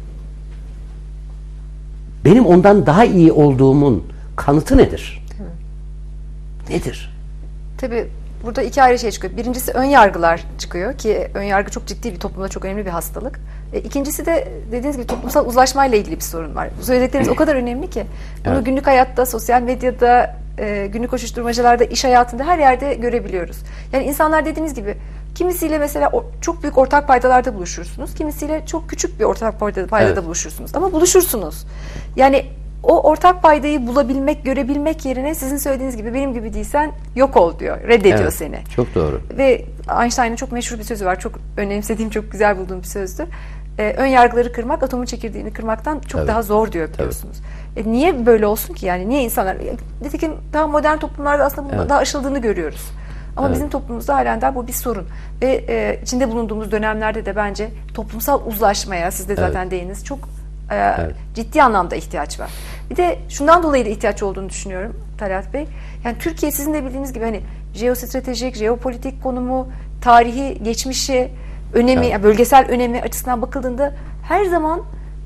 Speaker 2: benim ondan daha iyi olduğumun kanıtı nedir? Nedir?
Speaker 1: Tabii burada 2 ayrı şey çıkıyor. Birincisi ön yargılar çıkıyor ki ön yargı çok ciddi bir toplumda çok önemli bir hastalık. İkincisi de dediğiniz gibi toplumsal uzlaşmayla ilgili bir sorun var. Bu söyledikleriniz o kadar önemli ki. Bunu günlük hayatta, sosyal medyada, günlük koşuşturmacalarda, iş hayatında her yerde görebiliyoruz. Yani insanlar dediğiniz gibi kimisiyle mesela çok büyük ortak paydalarda buluşursunuz. Kimisiyle çok küçük bir ortak paydada buluşursunuz. Ama buluşursunuz. Yani o ortak paydayı bulabilmek, görebilmek yerine sizin söylediğiniz gibi benim gibi değilsen yok ol diyor. Reddediyor seni.
Speaker 2: Çok doğru.
Speaker 1: Ve Einstein'ın çok meşhur bir sözü var. Çok önemsediğim, çok güzel bulduğum bir sözdü. Ön yargıları kırmak, atomun çekirdeğini kırmaktan çok daha zor diyor biliyorsunuz. Niye böyle olsun ki yani? Niye insanlar... Nitekim daha modern toplumlarda aslında bunun daha aşıldığını görüyoruz. Ama bizim toplumumuzda halen daha bu bir sorun. Ve içinde bulunduğumuz dönemlerde de bence toplumsal uzlaşmaya, siz de zaten değiniz, çok ciddi anlamda ihtiyaç var. Bir de şundan dolayı da ihtiyaç olduğunu düşünüyorum Talat Bey. Yani Türkiye sizin de bildiğiniz gibi hani jeostratejik, jeopolitik konumu, tarihi, geçmişi, önemi, bölgesel önemi açısından bakıldığında her zaman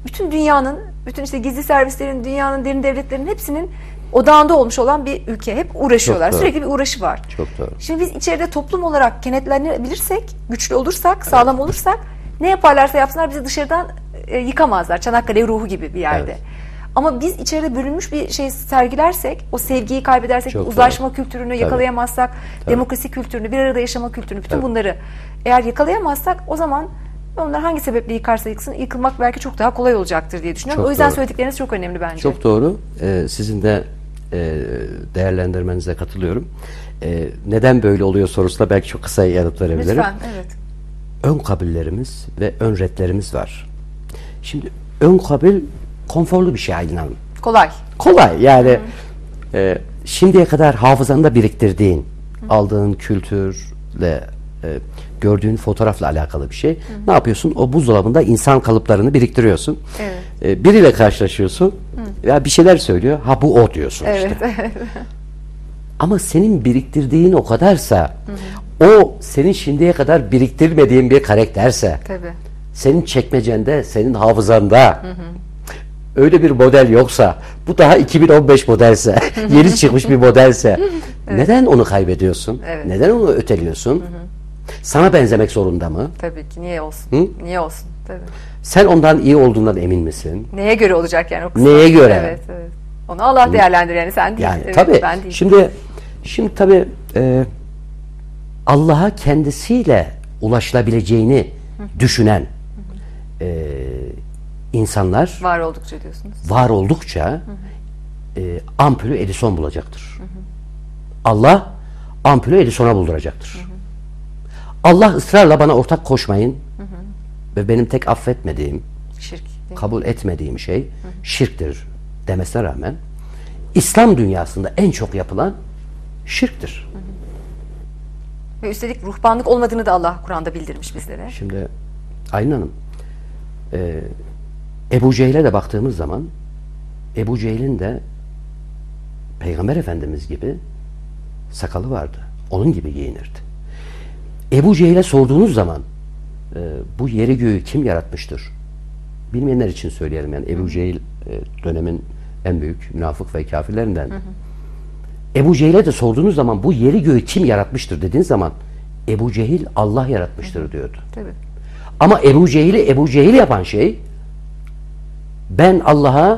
Speaker 1: bütün dünyanın, bütün işte gizli servislerin, dünyanın derin devletlerin hepsinin odağında olmuş olan bir ülke. Hep uğraşıyorlar. Sürekli bir uğraşı var.
Speaker 2: Çok doğru.
Speaker 1: Şimdi biz içeride toplum olarak kenetlenebilirsek, güçlü olursak, sağlam olursak ne yaparlarsa yapsınlar bizi dışarıdan yıkamazlar. Çanakkale ruhu gibi bir yerde.
Speaker 2: Evet.
Speaker 1: Ama biz içeride bölünmüş bir şey sergilersek, o sevgiyi kaybedersek,
Speaker 2: Çok
Speaker 1: uzlaşma
Speaker 2: doğru.
Speaker 1: kültürünü yakalayamazsak, demokrasi kültürünü, bir arada yaşama kültürünü, bütün bunları eğer yakalayamazsak o zaman onlar hangi sebeple yıkarsa yıksın, yıkılmak belki çok daha kolay olacaktır diye düşünüyorum.
Speaker 2: Çok
Speaker 1: O yüzden
Speaker 2: doğru.
Speaker 1: söyledikleriniz çok önemli bence.
Speaker 2: Çok doğru. Sizin de değerlendirmenize katılıyorum. Neden böyle oluyor sorusuna belki çok kısa yanıt verebilirim.
Speaker 1: Lütfen, evet.
Speaker 2: Ön kabullerimiz ve ön reddlerimiz var. Şimdi ön kabul konforlu bir şey Aylin Hanım.
Speaker 1: Kolay.
Speaker 2: Kolay yani şimdiye kadar hafızanda biriktirdiğin, aldığın kültürle, gördüğün fotoğrafla alakalı bir şey. Ne yapıyorsun? O buzdolabında insan kalıplarını biriktiriyorsun.
Speaker 1: Evet.
Speaker 2: Biriyle karşılaşıyorsun. Ya bir şeyler söylüyor. Ha bu o diyorsun
Speaker 1: Evet,
Speaker 2: işte.
Speaker 1: evet.
Speaker 2: Ama senin biriktirdiğin o kadarsa, o senin şimdiye kadar biriktirmediğin bir karakterse,
Speaker 1: Tabii.
Speaker 2: senin çekmecende, senin hafızanda öyle bir model yoksa, bu daha 2015 modelse, yeni çıkmış bir modelse, neden onu kaybediyorsun?
Speaker 1: Evet.
Speaker 2: Neden onu öteliyorsun? Sana benzemek zorunda mı?
Speaker 1: Tabii ki. Niye olsun?
Speaker 2: Hı?
Speaker 1: Niye olsun? Tabii.
Speaker 2: Sen ondan iyi olduğundan emin misin?
Speaker 1: Neye göre olacak yani o kısmı?
Speaker 2: Neye göre?
Speaker 1: Evet, evet. Onu Allah değerlendirir yani sen değil.
Speaker 2: Yani
Speaker 1: Evet,
Speaker 2: tabii.
Speaker 1: ben değil.
Speaker 2: Şimdi tabii Allah'a kendisiyle ulaşılabileceğini düşünen insanlar
Speaker 1: Var oldukça diyorsunuz.
Speaker 2: var oldukça ampulü Edison bulacaktır. Allah ampulü Edison'a bulduracaktır. Allah ısrarla bana ortak koşmayın ve benim tek affetmediğim,
Speaker 1: Şirk. Değil mi?
Speaker 2: kabul etmediğim şey şirktir demesine rağmen İslam dünyasında en çok yapılan şirktir.
Speaker 1: Ve üstelik ruhbanlık olmadığını da Allah Kur'an'da bildirmiş bizlere.
Speaker 2: Şimdi Aylin Hanım, Ebu Cehil'e de baktığımız zaman Ebu Cehil'in de Peygamber Efendimiz gibi sakalı vardı. Onun gibi giyinirdi. Ebu Cehil'e sorduğunuz zaman bu yeri göğü kim yaratmıştır? Bilmeyenler için söyleyelim yani. Ebu Cehil dönemin en büyük münafık ve kafirlerinden. Ebu Cehil'e de sorduğunuz zaman bu yeri göğü kim yaratmıştır dediğiniz zaman Ebu Cehil Allah yaratmıştır diyordu.
Speaker 1: Tabii.
Speaker 2: Ama Ebu Cehil yapan şey ben Allah'a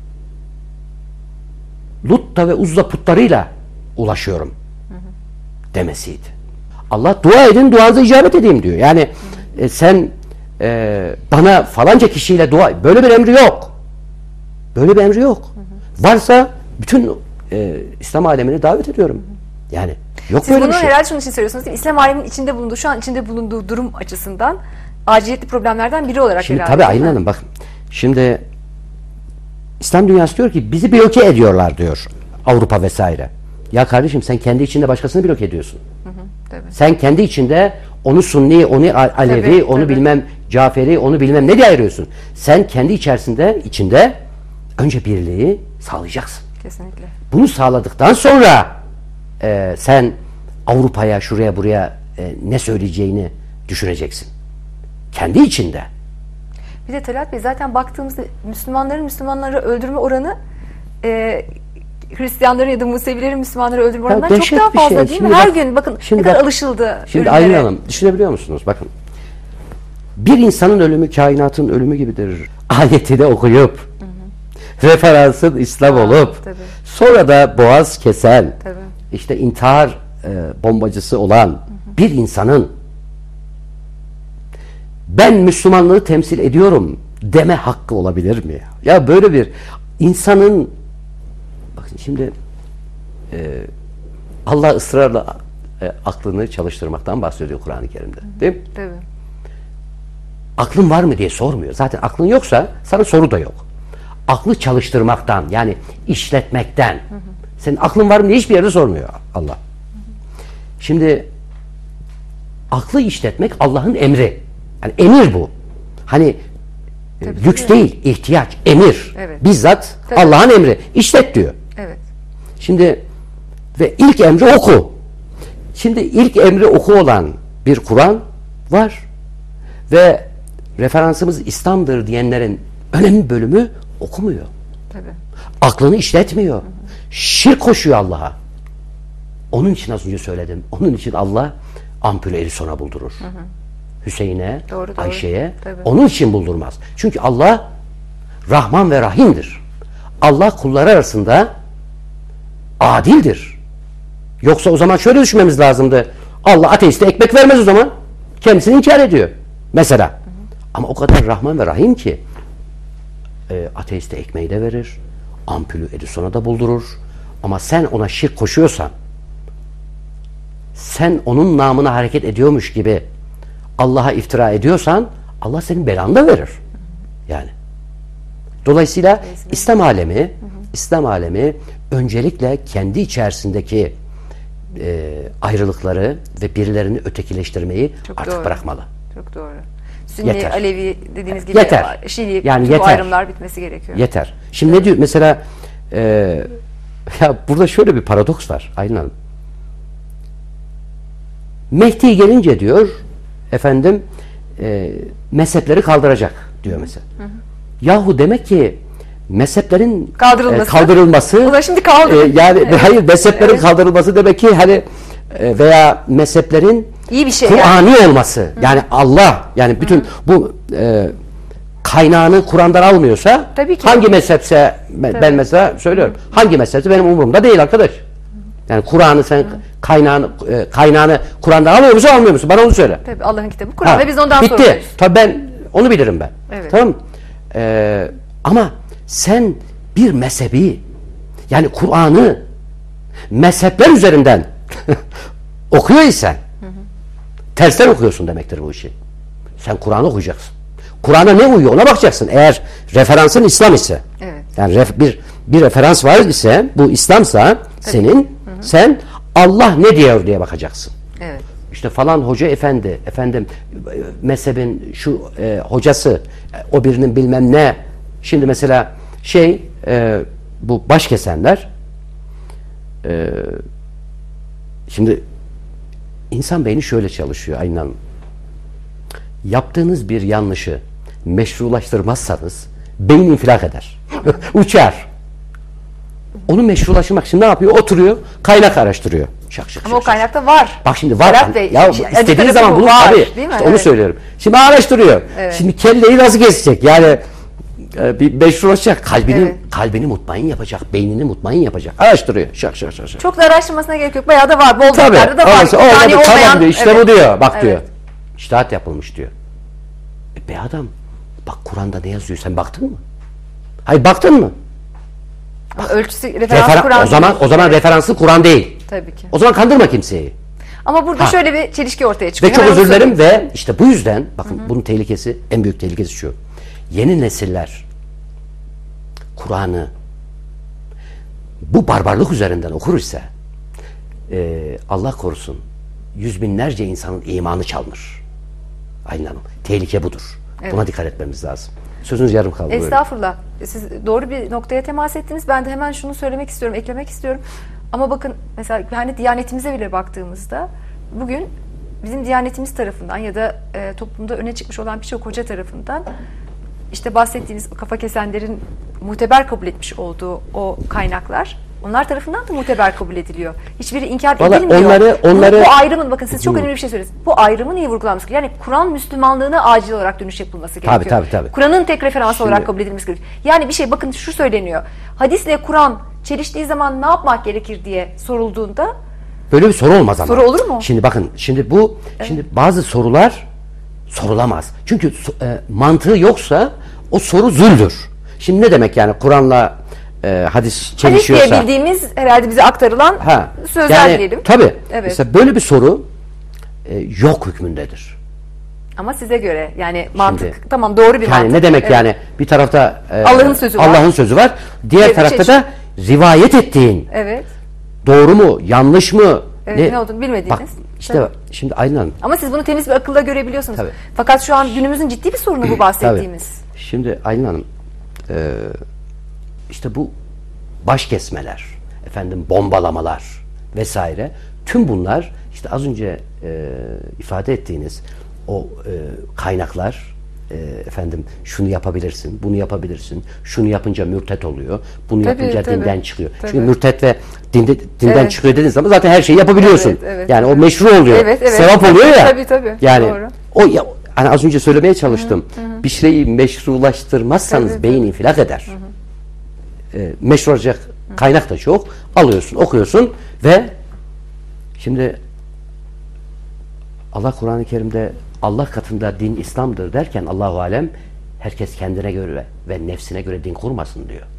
Speaker 2: Lutta ve Uzza putlarıyla ulaşıyorum demesiydi. Allah dua edin duanıza icabet edeyim diyor. Yani sen bana falanca kişiyle dua, böyle bir emri yok. Böyle bir emri yok. Varsa bütün İslam alemine davet ediyorum. Yani yok
Speaker 1: Siz
Speaker 2: böyle
Speaker 1: bunu
Speaker 2: bir şey.
Speaker 1: herhalde şunun için söylüyorsunuz değil mi? İslam aleminin içinde bulunduğu, şu an içinde bulunduğu durum açısından aciliyetli problemlerden biri olarak
Speaker 2: Şimdi
Speaker 1: herhalde.
Speaker 2: tabii Aylin Hanım bak. Şimdi İslam dünyası diyor ki bizi bloke ediyorlar diyor. Avrupa vesaire. Ya kardeşim sen kendi içinde başkasını bloke ediyorsun.
Speaker 1: Tabii.
Speaker 2: Sen kendi içinde onu Sunni, onu Alevi,
Speaker 1: Tabii,
Speaker 2: onu
Speaker 1: tabii.
Speaker 2: bilmem Caferi, onu bilmem ne diye ayırıyorsun. Sen kendi içinde önce birliği sağlayacaksın.
Speaker 1: Kesinlikle.
Speaker 2: Bunu sağladıktan sonra sen Avrupa'ya, şuraya buraya ne söyleyeceğini düşüneceksin. Kendi içinde.
Speaker 1: Bir de Talat Bey zaten baktığımızda Müslümanları öldürme oranı Hristiyanların ya da Musevilerin Müslümanları öldürme oranından çok
Speaker 2: dehşet
Speaker 1: daha
Speaker 2: bir
Speaker 1: fazla
Speaker 2: şey.
Speaker 1: değil
Speaker 2: Şimdi
Speaker 1: mi? Her
Speaker 2: bak-
Speaker 1: gün bakın
Speaker 2: şimdi
Speaker 1: ne kadar
Speaker 2: bak-
Speaker 1: alışıldı
Speaker 2: Şimdi
Speaker 1: ölümlere.
Speaker 2: Aylin Hanım düşünebiliyor musunuz? Bakın. Bir insanın ölümü kainatın ölümü gibidir. Ayeti de okuyup referansın İslam olup
Speaker 1: tabii.
Speaker 2: sonra da boğaz kesen
Speaker 1: Tabii.
Speaker 2: işte intihar bombacısı olan bir insanın ben Müslümanlığı temsil ediyorum deme hakkı olabilir mi? Ya böyle bir insanın bakın şimdi Allah ısrarla aklını çalıştırmaktan bahsediyor Kur'an-ı Kerim'de. Değil mi?
Speaker 1: Tabii.
Speaker 2: Aklın var mı diye sormuyor. Zaten aklın yoksa sana soru da yok. Aklı çalıştırmaktan yani işletmekten. Senin aklın var mı diye hiçbir yerde sormuyor Allah. Şimdi aklı işletmek Allah'ın emri. Yani emir bu. Hani lüks
Speaker 1: tabii.
Speaker 2: değil, ihtiyaç, emir.
Speaker 1: Evet.
Speaker 2: Bizzat
Speaker 1: Tabii.
Speaker 2: Allah'ın emri. İşlet diyor.
Speaker 1: Evet.
Speaker 2: Şimdi ve ilk emri oku. Şimdi ilk emri oku olan bir Kur'an var. Ve referansımız İslam'dır diyenlerin önemli bölümü okumuyor.
Speaker 1: Tabii.
Speaker 2: Aklını işletmiyor. Şirk koşuyor Allah'a. Onun için az önce söyledim. Onun için Allah ampulü Edison'a buldurur. Hüseyin'e,
Speaker 1: Doğru.
Speaker 2: Ayşe'ye.
Speaker 1: Tabii.
Speaker 2: Onun için buldurmaz. Çünkü Allah Rahman ve Rahim'dir. Allah kulları arasında adildir. Yoksa o zaman şöyle düşünmemiz lazımdı. Allah ateiste ekmek vermez o zaman. Kendisini inkar ediyor. Mesela. Ama o kadar Rahman ve Rahim ki ateiste ekmeği de verir. Ampulü Edison'a da buldurur. Ama sen ona şirk koşuyorsan, sen onun namına hareket ediyormuş gibi Allah'a iftira ediyorsan, Allah senin belanı da verir. Yani. Dolayısıyla İslam alemi öncelikle kendi içerisindeki ayrılıkları ve birilerini ötekileştirmeyi artık bırakmalı.
Speaker 1: Çok doğru. Sünni,
Speaker 2: Yeter.
Speaker 1: Alevi dediğiniz gibi
Speaker 2: Yeter.
Speaker 1: Şii,
Speaker 2: Yani
Speaker 1: bu ayrımlar bitmesi gerekiyor.
Speaker 2: Yeter. Şimdi ne diyor? Mesela ya burada şöyle bir paradoks var. Aylin Hanım. Mehdi gelince diyor efendim mezhepleri kaldıracak diyor mesela. Yahu demek ki mezheplerin kaldırılması
Speaker 1: o da şimdi kaldı.
Speaker 2: yani
Speaker 1: evet.
Speaker 2: Hayır, mezheplerin kaldırılması demek ki hani veya mezheplerin
Speaker 1: iyi bir şey
Speaker 2: Kur'ani olması. Yani Allah yani bütün bu kaynağını Kur'an'dan almıyorsa hangi mezhepse ben mesela söylüyorum. Hangi mezhepse benim umurumda değil arkadaş. Yani Kur'an'ı sen kaynağını Kur'an'dan alıyor musun almıyor musun? Bana onu söyle.
Speaker 1: Tabii Allah'ın kitabı Kur'an ve biz ondan
Speaker 2: bitti.
Speaker 1: sorumluyuz.
Speaker 2: Tabii ben onu bilirim ben.
Speaker 1: Evet.
Speaker 2: Tamam mı? Ama sen bir mezhebi yani Kur'an'ı mezhepler üzerinden okuyor isen tersten okuyorsun demektir bu işi. Sen Kur'an'ı okuyacaksın. Kur'an'a ne uyuyor ona bakacaksın. Eğer referansın İslam ise yani bir referans var ise bu İslamsa senin sen Allah ne diyor diye bakacaksın.
Speaker 1: Evet.
Speaker 2: İşte falan hoca efendim mezhebin şu hocası o birinin bilmem ne. Şimdi mesela bu baş kesenler şimdi insan beyni şöyle çalışıyor Aylin Hanım. Yaptığınız bir yanlışı meşrulaştırmazsanız beyin infilak eder. Uçar. Onu meşrulaştırmak için ne yapıyor? Oturuyor, kaynak araştırıyor.
Speaker 1: Ama o kaynakta var.
Speaker 2: Bak şimdi var.
Speaker 1: Bey,
Speaker 2: ya istediğin zaman bunu
Speaker 1: var,
Speaker 2: tabii.
Speaker 1: Değil mi?
Speaker 2: İşte onu söylüyorum. Şimdi araştırıyor.
Speaker 1: Evet.
Speaker 2: Şimdi kelleyi nasıl kesecek? Yani bir meşrulaşacak. Kalbini mutmain yapacak. Beynini mutmain yapacak. Araştırıyor. Şak.
Speaker 1: Çok da araştırmasına gerek yok. Bayağı da var. Bol
Speaker 2: Tabii.
Speaker 1: miktarda da var.
Speaker 2: Tamam diyor. İşte bu diyor. Bak diyor. İçtihat yapılmış diyor. Be adam. Bak Kur'an'da ne yazıyor? Sen baktın mı? Hayır baktın mı?
Speaker 1: Ama ölçüsü referansı Kur'an.
Speaker 2: O zaman referansı Kur'an değil.
Speaker 1: Tabii ki.
Speaker 2: O zaman kandırma kimseyi.
Speaker 1: Ama burada şöyle bir çelişki ortaya çıkıyor.
Speaker 2: Ve çok özür dilerim ve işte bu yüzden bakın bunun tehlikesi, en büyük tehlikesi şu. Yeni nesiller Kur'an'ı bu barbarlık üzerinden okur ise Allah korusun yüz binlerce insanın imanı çalınır. Aylin Hanım. Tehlike budur. Evet. Buna dikkat etmemiz lazım. Sözünüz yarım kaldı.
Speaker 1: Estağfurullah. Siz doğru bir noktaya temas ettiniz. Ben de hemen şunu söylemek istiyorum, eklemek istiyorum. Ama bakın mesela hani Diyanetimize bile baktığımızda bugün bizim Diyanetimiz tarafından ya da toplumda öne çıkmış olan birçok hoca tarafından işte bahsettiğiniz kafa kesenlerin muteber kabul etmiş olduğu o kaynaklar onlar tarafından da muteber kabul ediliyor. Hiçbiri inkar edilmiyor. Bu ayrımın bakın siz çok önemli bir şey söylediniz. Bu ayrımın iyi vurgulanması gerekiyor. Yani Kur'an Müslümanlığına acil olarak dönüş yapılması gerekiyor.
Speaker 2: Tabii.
Speaker 1: Kur'an'ın tek referansı olarak kabul edilmesi gerekiyor. Yani bir şey bakın şu söyleniyor. Hadisle Kur'an çeliştiği zaman ne yapmak gerekir diye sorulduğunda
Speaker 2: böyle bir soru olmaz ama.
Speaker 1: Soru olur mu?
Speaker 2: Şimdi bakın şimdi bazı sorular sorulamaz. Çünkü mantığı yoksa o soru zuldür. Şimdi ne demek yani Kur'an'la hadis çelişiyorsa.
Speaker 1: Hadis diye bildiğimiz herhalde bize aktarılan sözler
Speaker 2: yani,
Speaker 1: diyelim.
Speaker 2: Tabii.
Speaker 1: Evet.
Speaker 2: Mesela böyle bir soru yok hükmündedir.
Speaker 1: Ama size göre yani mantık şimdi, tamam doğru bir mantık.
Speaker 2: Yani ne demek yani bir tarafta
Speaker 1: Allah'ın
Speaker 2: sözü var. Diğer tarafta da rivayet ettiğin.
Speaker 1: Evet.
Speaker 2: Doğru mu? Yanlış mı?
Speaker 1: Evet, ne olduğunu bilmediğiniz.
Speaker 2: Bak işte şimdi Aylin Hanım.
Speaker 1: Ama siz bunu temiz bir akılla görebiliyorsunuz.
Speaker 2: Tabii.
Speaker 1: Fakat şu an günümüzün ciddi bir sorunu bu bahsettiğimiz.
Speaker 2: Tabii. Şimdi Aylin Hanım işte bu baş kesmeler, bombalamalar vesaire tüm bunlar işte az önce ifade ettiğiniz o kaynaklar efendim şunu yapabilirsin, bunu yapabilirsin, şunu yapınca mürtet oluyor, bunu yapınca dinden çıkıyor. Çünkü mürtet ve dinden çıkıyor dediğiniz zaman zaten her şeyi yapabiliyorsun. Yani o meşru oluyor, sevap oluyor ya.
Speaker 1: Tabii.
Speaker 2: Yani
Speaker 1: doğru.
Speaker 2: o ya, hani az önce söylemeye çalıştım. Bir şeyi meşrulaştırmazsanız beyin infilak eder. Meşru olacak kaynak da çok. Alıyorsun, okuyorsun ve şimdi Allah Kur'an-ı Kerim'de Allah katında din İslam'dır derken Allahu alem herkes kendine göre ve nefsine göre din kurmasın diyor.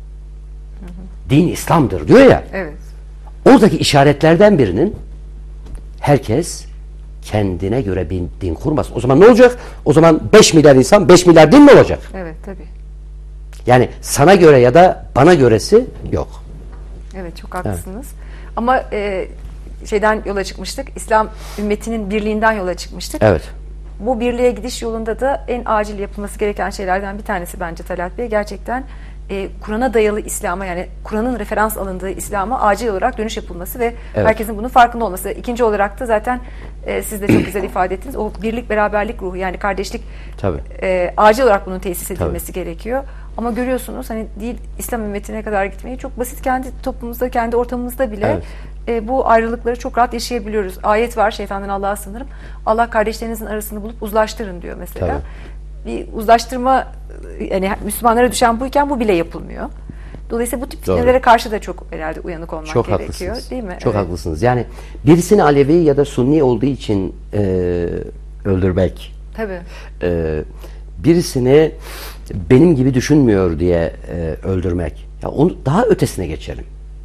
Speaker 2: Din İslam'dır diyor ya.
Speaker 1: Evet.
Speaker 2: Oradaki işaretlerden birinin herkes kendine göre bir din kurmasın. O zaman ne olacak? O zaman 5 milyar insan 5 milyar din mi olacak?
Speaker 1: Evet tabii.
Speaker 2: Yani sana göre ya da bana göresi yok.
Speaker 1: Evet çok haklısınız. Ama şeyden yola çıkmıştık. İslam ümmetinin birliğinden yola çıkmıştık.
Speaker 2: Evet.
Speaker 1: Bu birliğe gidiş yolunda da en acil yapılması gereken şeylerden bir tanesi bence Talat Bey. Gerçekten Kur'an'a dayalı İslam'a, yani Kur'an'ın referans alındığı İslam'a acil olarak dönüş yapılması ve herkesin bunun farkında olması. İkinci olarak da zaten siz de çok güzel ifade ettiniz. O birlik, beraberlik ruhu, yani kardeşlik acil olarak bunun tesis edilmesi gerekiyor. Ama görüyorsunuz hani değil İslam ümmetine kadar gitmeyi çok basit, kendi toplumumuzda, kendi ortamımızda bile bu ayrılıkları çok rahat yaşayabiliyoruz. Ayet var, şeytandan Allah'a sığınırım. Allah kardeşlerinizin arasını bulup uzlaştırın diyor mesela. Tabii. Bir uzlaştırma, yani Müslümanlara düşen buyken bu bile yapılmıyor. Dolayısıyla bu tip fitnelere karşı da çok herhalde uyanık olmak
Speaker 2: çok
Speaker 1: gerekiyor.
Speaker 2: Haklısınız.
Speaker 1: Değil mi?
Speaker 2: Çok haklısınız. Yani birisini Alevi ya da Sunni olduğu için öldürmek.
Speaker 1: Tabii.
Speaker 2: Birisini benim gibi düşünmüyor diye öldürmek. Ya onu daha ötesine geçelim.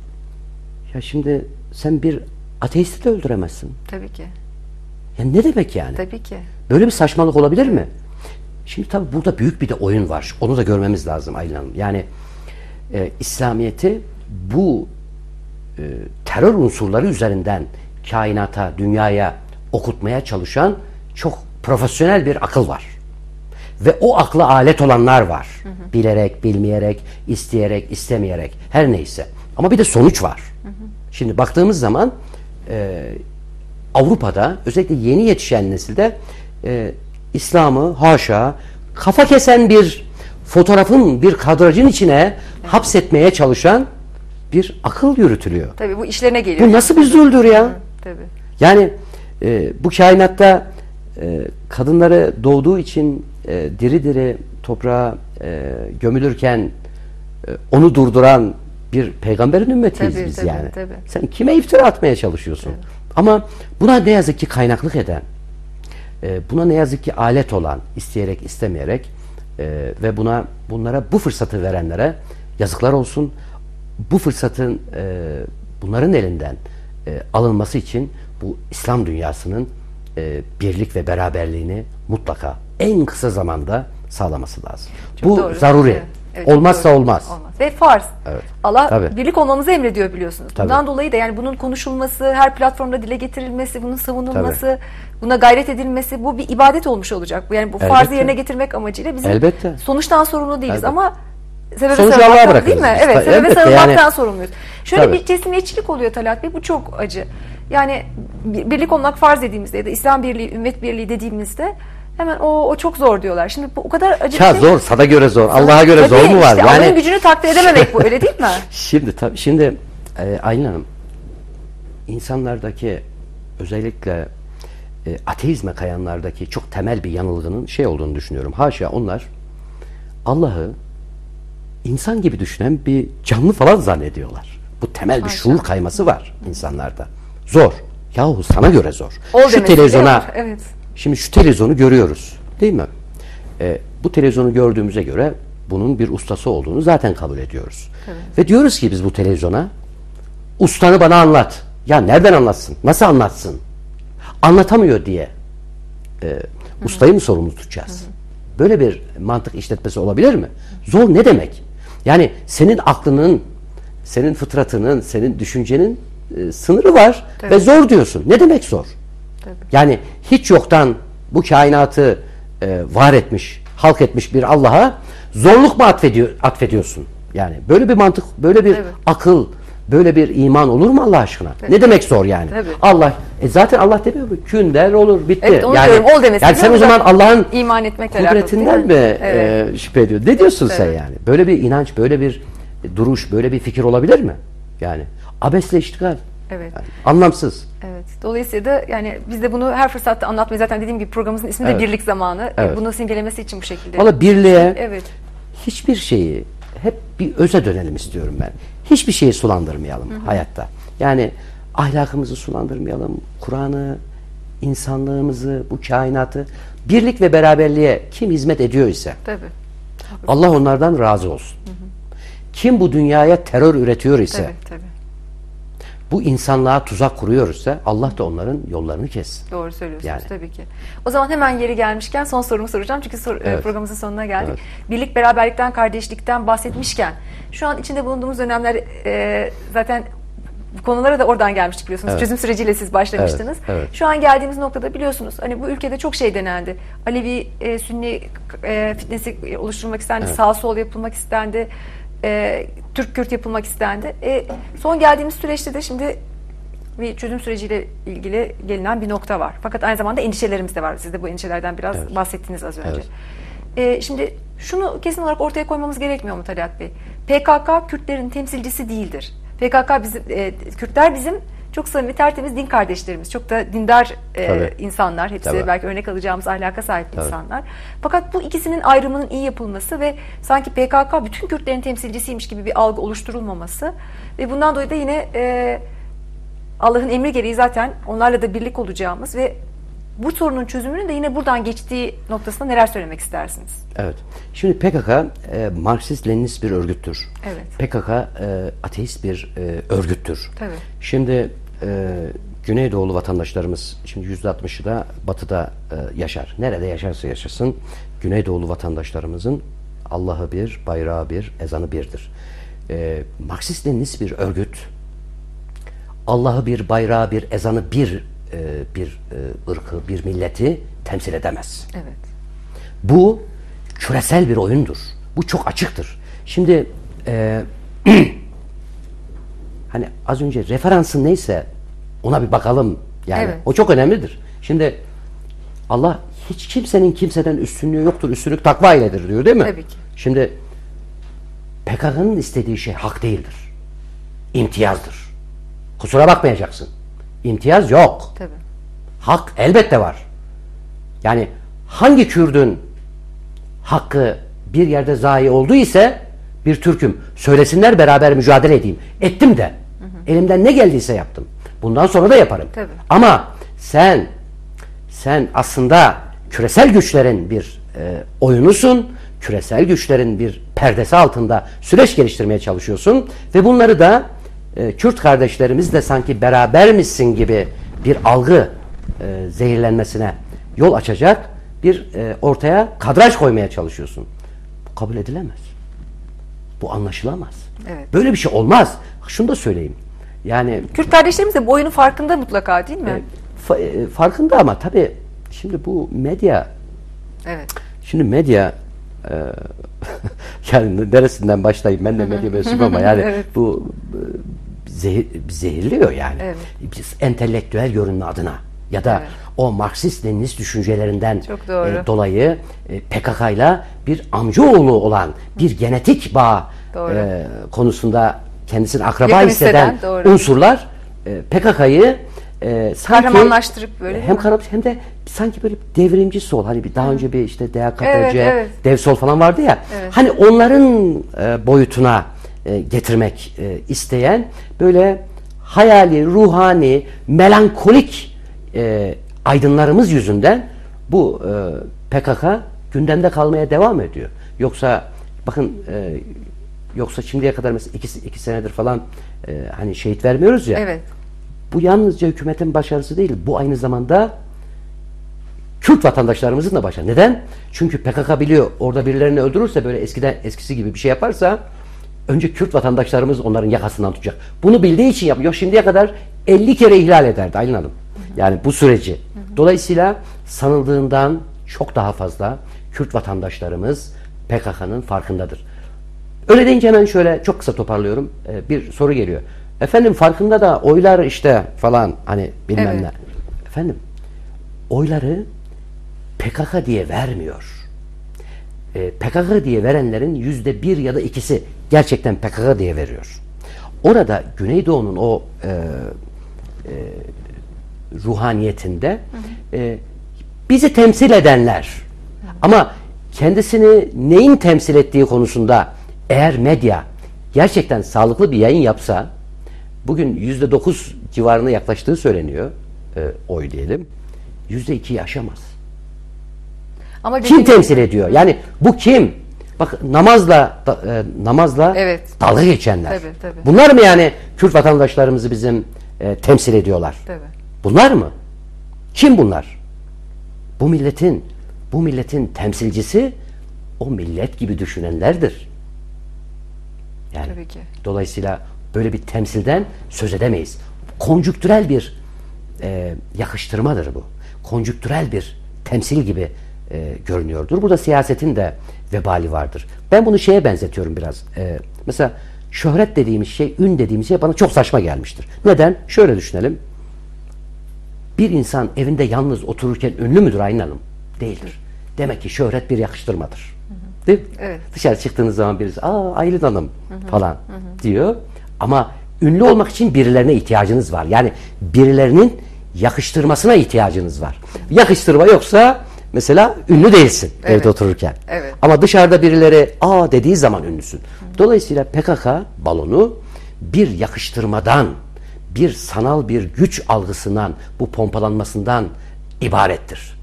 Speaker 2: Ya şimdi sen bir ateisti de öldüremezsin.
Speaker 1: Tabii ki.
Speaker 2: Ya ne demek yani?
Speaker 1: Tabii ki.
Speaker 2: Böyle bir saçmalık olabilir mi? Şimdi tabii burada büyük bir de oyun var. Onu da görmemiz lazım Aylin Hanım. Yani İslamiyet'i bu terör unsurları üzerinden kainata, dünyaya okutmaya çalışan çok profesyonel bir akıl var. Ve o akla alet olanlar var. Bilerek, bilmeyerek, isteyerek, istemeyerek, her neyse. Ama bir de sonuç var. Şimdi baktığımız zaman Avrupa'da özellikle yeni yetişen nesilde İslam'ı haşa kafa kesen bir fotoğrafın, bir kadrajın içine hapsetmeye çalışan bir akıl yürütülüyor.
Speaker 1: Tabii bu işlerine geliyor.
Speaker 2: Bu nasıl bir zulümdür ya?
Speaker 1: Tabii.
Speaker 2: Yani bu kainatta kadınları doğduğu için diri diri toprağa gömülürken onu durduran bir peygamberin ümmetiyiz biz yani.
Speaker 1: Tabii.
Speaker 2: Sen kime iftira atmaya çalışıyorsun? Tabii. Ama buna ne yazık ki kaynaklık eden, buna ne yazık ki alet olan, isteyerek istemeyerek ve bunlara bu fırsatı verenlere yazıklar olsun. Bu fırsatın bunların elinden alınması için bu İslam dünyasının birlik ve beraberliğini mutlaka en kısa zamanda sağlaması lazım. Çok bu doğru. Zaruri. Evet, olmazsa doğru. Olmaz.
Speaker 1: Ve farz.
Speaker 2: Evet.
Speaker 1: Allah birlik olmamızı emrediyor biliyorsunuz.
Speaker 2: Tabii.
Speaker 1: Bundan dolayı da yani bunun konuşulması, her platformda dile getirilmesi, bunun savunulması, buna gayret edilmesi, bu bir ibadet olmuş olacak. Yani bu farzı yerine getirmek amacıyla bizim sonuçtan sorumlu değiliz ama sebebe sarılmaktan, değil mi? Evet, sebebe sarılmaktan sorumluyuz. Şöyle bir teslimiyetçilik oluyor Talat Bey, bu çok acı. Yani birlik olmak farz dediğimizde ya da İslam birliği, ümmet birliği dediğimizde hemen o çok zor diyorlar. Şimdi bu o kadar acı bir şey.
Speaker 2: Zor, sana göre zor, Allah'a göre zor mu var?
Speaker 1: İşte yani Allah'ın gücünü takdir edememek bu, öyle değil mi?
Speaker 2: Şimdi Aylin Hanım, insanlardaki özellikle ateizme kayanlardaki çok temel bir yanılgının olduğunu düşünüyorum. Haşa onlar Allah'ı insan gibi düşünen bir canlı falan zannediyorlar. Bu temel bir şuur kayması var insanlarda. Zor. Yahu sana göre zor. Şu televizyona, şimdi şu televizyonu görüyoruz. Değil mi? Bu televizyonu gördüğümüze göre bunun bir ustası olduğunu zaten kabul ediyoruz. Evet. Ve diyoruz ki biz bu televizyona, ustanı bana anlat. Ya nereden anlatsın? Nasıl anlatsın? Anlatamıyor diye ustayı mı sorumlu tutacağız? Böyle bir mantık işletmesi olabilir mi? Zor ne demek? Yani senin aklının, senin fıtratının, senin düşüncenin sınırı var ve zor diyorsun. Ne demek zor? Yani hiç yoktan bu kainatı var etmiş, halk etmiş bir Allah'a zorluk mu atfediyorsun? Yani böyle bir mantık, böyle bir akıl, böyle bir iman olur mu Allah aşkına? Ne demek zor yani? Allah Zaten Allah demiyor mu? Kün der olur, bitti.
Speaker 1: Evet, onu diyorum, ol demesi.
Speaker 2: Yani sen o zaman Allah'ın
Speaker 1: iman etmekle
Speaker 2: kudretinden mi
Speaker 1: evet.
Speaker 2: Şüphe ediyor? Ne diyorsun sen yani? Böyle bir inanç, böyle bir duruş, böyle bir fikir olabilir mi? Yani abesle iştigal.
Speaker 1: Evet.
Speaker 2: Yani, anlamsız.
Speaker 1: Evet. Dolayısıyla da yani biz de bunu her fırsatta anlatmayı, zaten dediğim gibi programımızın ismi de Birlik Zamanı.
Speaker 2: Evet.
Speaker 1: Bunu simgelemesi için bu şekilde.
Speaker 2: Valla birliğe
Speaker 1: evet.
Speaker 2: hiçbir şeyi, hep bir öze dönelim istiyorum ben. Hiçbir şeyi sulandırmayalım hayatta. Yani ahlakımızı sulandırmayalım, Kur'an'ı, insanlığımızı, bu kainatı, birlik ve beraberliğe kim hizmet ediyor ise
Speaker 1: Tabii.
Speaker 2: Allah onlardan razı olsun. Kim bu dünyaya terör üretiyor ise,
Speaker 1: tabii.
Speaker 2: bu insanlığa tuzak kuruyor ise Allah da onların yollarını kessin.
Speaker 1: Doğru söylüyorsunuz
Speaker 2: Yani.
Speaker 1: tabii ki. O zaman hemen yeri gelmişken son sorumu soracağım. Çünkü programımızın sonuna geldik.
Speaker 2: Evet.
Speaker 1: Birlik, beraberlikten, kardeşlikten bahsetmişken şu an içinde bulunduğumuz dönemler zaten bu konulara da oradan gelmiştik biliyorsunuz.
Speaker 2: Evet.
Speaker 1: Çözüm süreciyle siz başlamıştınız.
Speaker 2: Evet.
Speaker 1: Şu an geldiğimiz noktada biliyorsunuz hani bu ülkede çok şey denendi. Alevi, Sünni fitnesi oluşturulmak istendi.
Speaker 2: Evet.
Speaker 1: Sağ sol yapılmak istendi. Türk-Kürt yapılmak istendi. Son geldiğimiz süreçte de şimdi bir çözüm süreciyle ilgili gelinen bir nokta var. Fakat aynı zamanda endişelerimiz de var. Siz de bu endişelerden biraz bahsettiniz az önce. Şimdi şunu kesin olarak ortaya koymamız gerekmiyor mu Talat Bey? PKK Kürtlerin temsilcisi değildir. PKK bizim, Kürtler bizim çok samimi, tertemiz din kardeşlerimiz. Çok da dindar insanlar. Hepsi belki örnek alacağımız ahlaka sahip insanlar. Fakat bu ikisinin ayrımının iyi yapılması ve sanki PKK bütün Kürtlerin temsilcisiymiş gibi bir algı oluşturulmaması ve bundan dolayı da yine Allah'ın emri gereği zaten onlarla da birlik olacağımız ve bu sorunun çözümünün de yine buradan geçtiği noktasında neler söylemek istersiniz?
Speaker 2: Evet. Şimdi PKK Marksist-Leninist bir örgüttür.
Speaker 1: Evet.
Speaker 2: PKK ateist bir örgüttür.
Speaker 1: Tabii.
Speaker 2: Şimdi Güneydoğulu vatandaşlarımız, şimdi %60'ı da Batı'da yaşar. Nerede yaşarsa yaşasın Güneydoğulu vatandaşlarımızın Allah'ı bir, bayrağı bir, ezanı birdir. Marksist-Leninist bir örgüt Allah'ı bir, bayrağı bir, ezanı bir ırkı, bir milleti temsil edemez.
Speaker 1: Evet.
Speaker 2: Bu küresel bir oyundur. Bu çok açıktır. Şimdi hani az önce referansın neyse ona bir bakalım. Yani o çok önemlidir. Şimdi Allah hiç kimsenin kimseden üstünlüğü yoktur. Üstünlük takva iledir diyor değil mi?
Speaker 1: Tabii ki.
Speaker 2: Şimdi PKK'nın istediği şey hak değildir. İmtiyazdır. Kusura bakmayacaksın. İmtiyaz yok.
Speaker 1: Tabii.
Speaker 2: Hak elbette var. Yani hangi Kürdün hakkı bir yerde zayi oldu ise bir Türk'üm. Söylesinler beraber mücadele edeyim. Ettim de. Elimden ne geldiyse yaptım. Bundan sonra da yaparım.
Speaker 1: Tabii.
Speaker 2: Ama sen aslında küresel güçlerin bir oyunusun. Küresel güçlerin bir perdesi altında süreç geliştirmeye çalışıyorsun ve bunları da Kürt kardeşlerimizle sanki berabermişsin gibi bir algı zehirlenmesine yol açacak bir ortaya kadraj koymaya çalışıyorsun. Bu kabul edilemez. Bu anlaşılamaz.
Speaker 1: Evet.
Speaker 2: Böyle bir şey olmaz. Şunu da söyleyeyim. Yani
Speaker 1: Kürt kardeşlerimiz de bu oyunun farkında mutlaka değil mi?
Speaker 2: farkında ama tabii şimdi bu medya şimdi medya yani neresinden başlayayım ben de medya mensubuyum ama yani bu zehirliyor yani. Biz entelektüel görünme adına ya da o Marksist-Leninist düşüncelerinden dolayı PKK'yla bir amcaoğlu olan bir genetik bağ konusunda kendisini akraba hisseden unsurlar PKK'yı
Speaker 1: kahramanlaştırıp böyle
Speaker 2: hem de sanki böyle devrimci sol hani bir daha önce bir işte DHKPC, Dev Sol falan vardı ya hani onların boyutuna getirmek isteyen böyle hayali, ruhani, melankolik aydınlarımız yüzünden bu PKK gündemde kalmaya devam ediyor. Yoksa bakın yoksa şimdiye kadar mesela iki senedir falan hani şehit vermiyoruz ya. Bu yalnızca hükümetin başarısı değil. Bu aynı zamanda Kürt vatandaşlarımızın da başarısı. Neden? Çünkü PKK biliyor orada birilerini öldürürse böyle eskisi gibi bir şey yaparsa önce Kürt vatandaşlarımız onların yakasından tutacak. Bunu bildiği için yapıyor. Şimdiye kadar 50 kere ihlal ederdi Aylin Hanım. Yani bu süreci. Dolayısıyla sanıldığından çok daha fazla Kürt vatandaşlarımız PKK'nın farkındadır. Öyle deyince hemen şöyle çok kısa toparlıyorum. Bir soru geliyor. Efendim farkında da oylar işte falan hani bilmem ne. Efendim, oyları PKK diye vermiyor. PKK diye verenlerin %1 ya da 2'si gerçekten PKK diye veriyor. Orada Güneydoğu'nun o ruhaniyetinde bizi temsil edenler, ama kendisini neyin temsil ettiği konusunda eğer medya gerçekten sağlıklı bir yayın yapsa, bugün %9 civarına yaklaştığı söyleniyor, oy diyelim, %2'yi aşamaz.
Speaker 1: Ama
Speaker 2: kim temsil ediyor? Yani bu kim? Bak, namazla
Speaker 1: evet,
Speaker 2: dalga geçenler.
Speaker 1: Tabii.
Speaker 2: Bunlar mı yani Kürt vatandaşlarımızı bizim temsil ediyorlar?
Speaker 1: Tabii.
Speaker 2: Bunlar mı? Kim bunlar? Bu milletin temsilcisi o millet gibi düşünenlerdir. Yani
Speaker 1: tabii ki.
Speaker 2: dolayısıyla böyle bir temsilden söz edemeyiz. Konjüktürel bir yakıştırmadır bu. Konjüktürel bir temsil gibi görünüyordur. Burada siyasetin de vebali vardır. Ben bunu şeye benzetiyorum biraz. Mesela şöhret dediğimiz şey, ün dediğimiz şey bana çok saçma gelmiştir. Neden? Şöyle düşünelim. Bir insan evinde yalnız otururken ünlü müdür Aylin Hanım? Değildir. Demek ki şöhret bir yakıştırmadır. Değil mi?
Speaker 1: Evet.
Speaker 2: Dışarı çıktığınız zaman birisi Aylin Hanım falan diyor. Ama ünlü olmak için birilerine ihtiyacınız var. Yani birilerinin yakıştırmasına ihtiyacınız var. Yakıştırma yoksa mesela ünlü değilsin evde otururken.
Speaker 1: Evet.
Speaker 2: Ama dışarıda birileri dediği zaman ünlüsün. Dolayısıyla PKK balonu bir yakıştırmadan, bir sanal bir güç algısından, bu pompalanmasından ibarettir.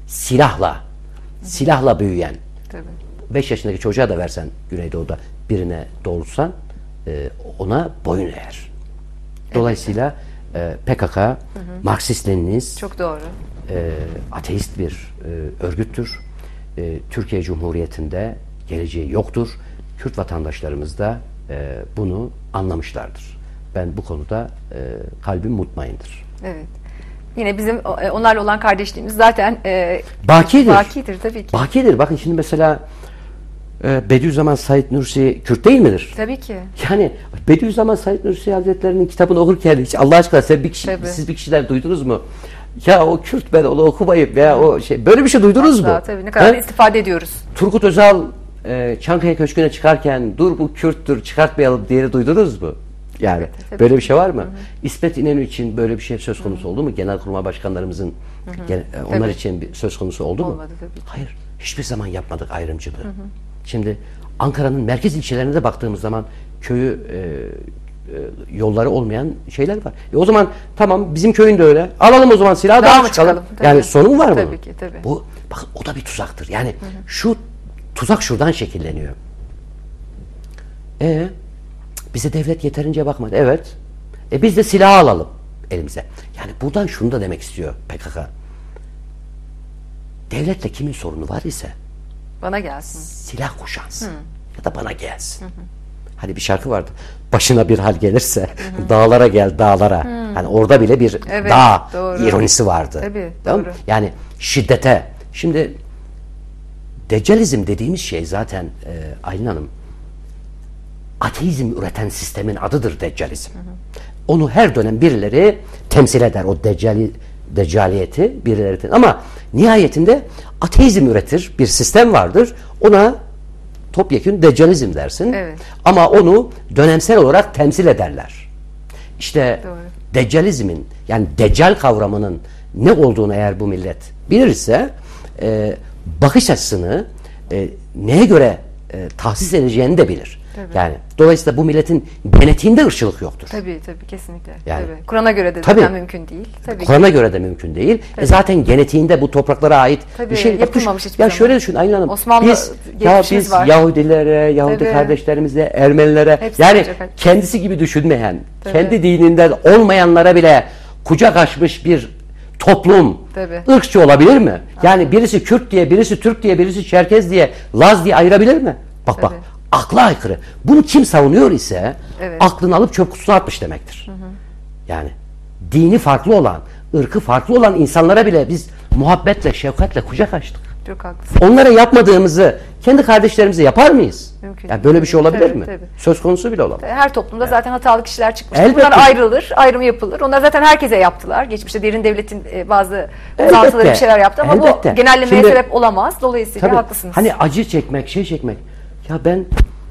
Speaker 2: Silahla büyüyen,
Speaker 1: Tabii.
Speaker 2: 5 yaşındaki çocuğa da versen Güneydoğu'da birine doğrultsan ona boyun eğer. Dolayısıyla PKK Marksist-Leninist,
Speaker 1: çok doğru,
Speaker 2: ateist bir örgüttür. Türkiye Cumhuriyeti'nde geleceği yoktur. Kürt vatandaşlarımız da bunu anlamışlardır. Ben bu konuda kalbim mutmaindir.
Speaker 1: Evet. Yine bizim onlarla olan kardeşliğimiz zaten
Speaker 2: bakidir
Speaker 1: tabii ki.
Speaker 2: Bakidir. Bakın şimdi mesela Bediüzzaman Said Nursi Kürt değil midir?
Speaker 1: Tabii ki.
Speaker 2: Yani Bediüzzaman Said Nursi Hazretleri'nin kitabını okurken hiç Allah aşkına siz bir kişiden duydunuz mu? Ya o Kürt, ben onu okumayıp veya o şey, böyle bir şey duydunuz mu?
Speaker 1: Tabii, ne kadar istifade ediyoruz.
Speaker 2: Turgut Özal Çankaya Köşkü'ne çıkarken dur bu Kürttür çıkartmayalım diye duydunuz mu? Yani böyle bir şey var mı? İsmet İnönü için böyle bir şey söz konusu oldu mu? Genelkurmay başkanlarımızın onlar için bir söz konusu oldu mu?
Speaker 1: Olmadı tabii ki.
Speaker 2: Hayır. Hiçbir zaman yapmadık ayrımcılığı. Şimdi Ankara'nın merkez ilçelerine de baktığımız zaman köyü yolları olmayan şeyler var. O zaman tamam, bizim köyün de öyle. Alalım o zaman silahı, daha çıkalım. Yani sorun var mı?
Speaker 1: Tabii ki, tabii.
Speaker 2: Bu, bakın, o da bir tuzaktır. Yani şu tuzak şuradan şekilleniyor. Bize devlet yeterince bakmadı. Evet. Biz de silahı alalım elimize. Yani buradan şunu da demek istiyor PKK. Devletle kimin sorunu var ise
Speaker 1: bana gelsin.
Speaker 2: Silah kuşansın. Ya da bana gelsin. Hani bir şarkı vardı. Başına bir hal gelirse dağlara gel, dağlara. Hani orada bile bir dağ ironisi vardı.
Speaker 1: Tabii,
Speaker 2: tamam?
Speaker 1: doğru.
Speaker 2: Yani şiddete. Şimdi Deccalizm dediğimiz şey zaten Aylin Hanım, ateizm üreten sistemin adıdır Deccalizm. Onu her dönem birileri temsil eder. O deccaliyeti birileri ama nihayetinde ateizm üretir. Bir sistem vardır. Ona topyekün Deccalizm dersin.
Speaker 1: Evet.
Speaker 2: Ama onu dönemsel olarak temsil ederler. İşte
Speaker 1: doğru.
Speaker 2: Deccalizmin, yani Deccal kavramının ne olduğunu eğer bu millet bilirse bakış açısını neye göre tahsis edeceğini de bilir.
Speaker 1: Tabii.
Speaker 2: Yani dolayısıyla bu milletin genetiğinde ırkçılık yoktur.
Speaker 1: Tabii kesinlikle.
Speaker 2: Yani,
Speaker 1: tabii. Kur'an'a göre de zaten mümkün değil.
Speaker 2: Kur'an'a göre de mümkün değil. Zaten genetiği popraklara ait bir şey
Speaker 1: yapılmamış hiçbir
Speaker 2: ya
Speaker 1: zaman.
Speaker 2: Şöyle düşün Aylin Hanım. Biz
Speaker 1: var.
Speaker 2: Yahudilere, Yahudi kardeşlerimize, Ermenilere,
Speaker 1: hepsi
Speaker 2: yani kendisi gibi düşünmeyen, kendi dininden olmayanlara bile kucak açmış bir toplum ırkçı olabilir mi? Yani birisi Kürt diye, birisi Türk diye, birisi Çerkez diye, Laz diye ayırabilir mi? Bak. Akla aykırı. Bunu kim savunuyor ise aklını alıp çöp kutusuna atmış demektir. Yani dini farklı olan, ırkı farklı olan insanlara bile biz muhabbetle, şefkatle kucak açtık.
Speaker 1: Çok haklısın.
Speaker 2: Onlara yapmadığımızı kendi kardeşlerimize yapar mıyız?
Speaker 1: Mümkün.
Speaker 2: Yani böyle bir şey olabilir
Speaker 1: Tabii,
Speaker 2: mi?
Speaker 1: tabii.
Speaker 2: Söz konusu bile olamaz.
Speaker 1: Her toplumda zaten hatalı kişiler çıkmış.
Speaker 2: Elbette.
Speaker 1: Bunlar ayrılır, ayrım yapılır. Onlar zaten herkese yaptılar. Geçmişte derin devletin bazı
Speaker 2: Elbette.
Speaker 1: uzantıları bir şeyler yaptı ama
Speaker 2: Elbette.
Speaker 1: bu genellemeye
Speaker 2: Şimdi-
Speaker 1: sebep olamaz. Dolayısıyla
Speaker 2: Tabii,
Speaker 1: haklısınız.
Speaker 2: hani acı çekmek, şey çekmek. Ya ben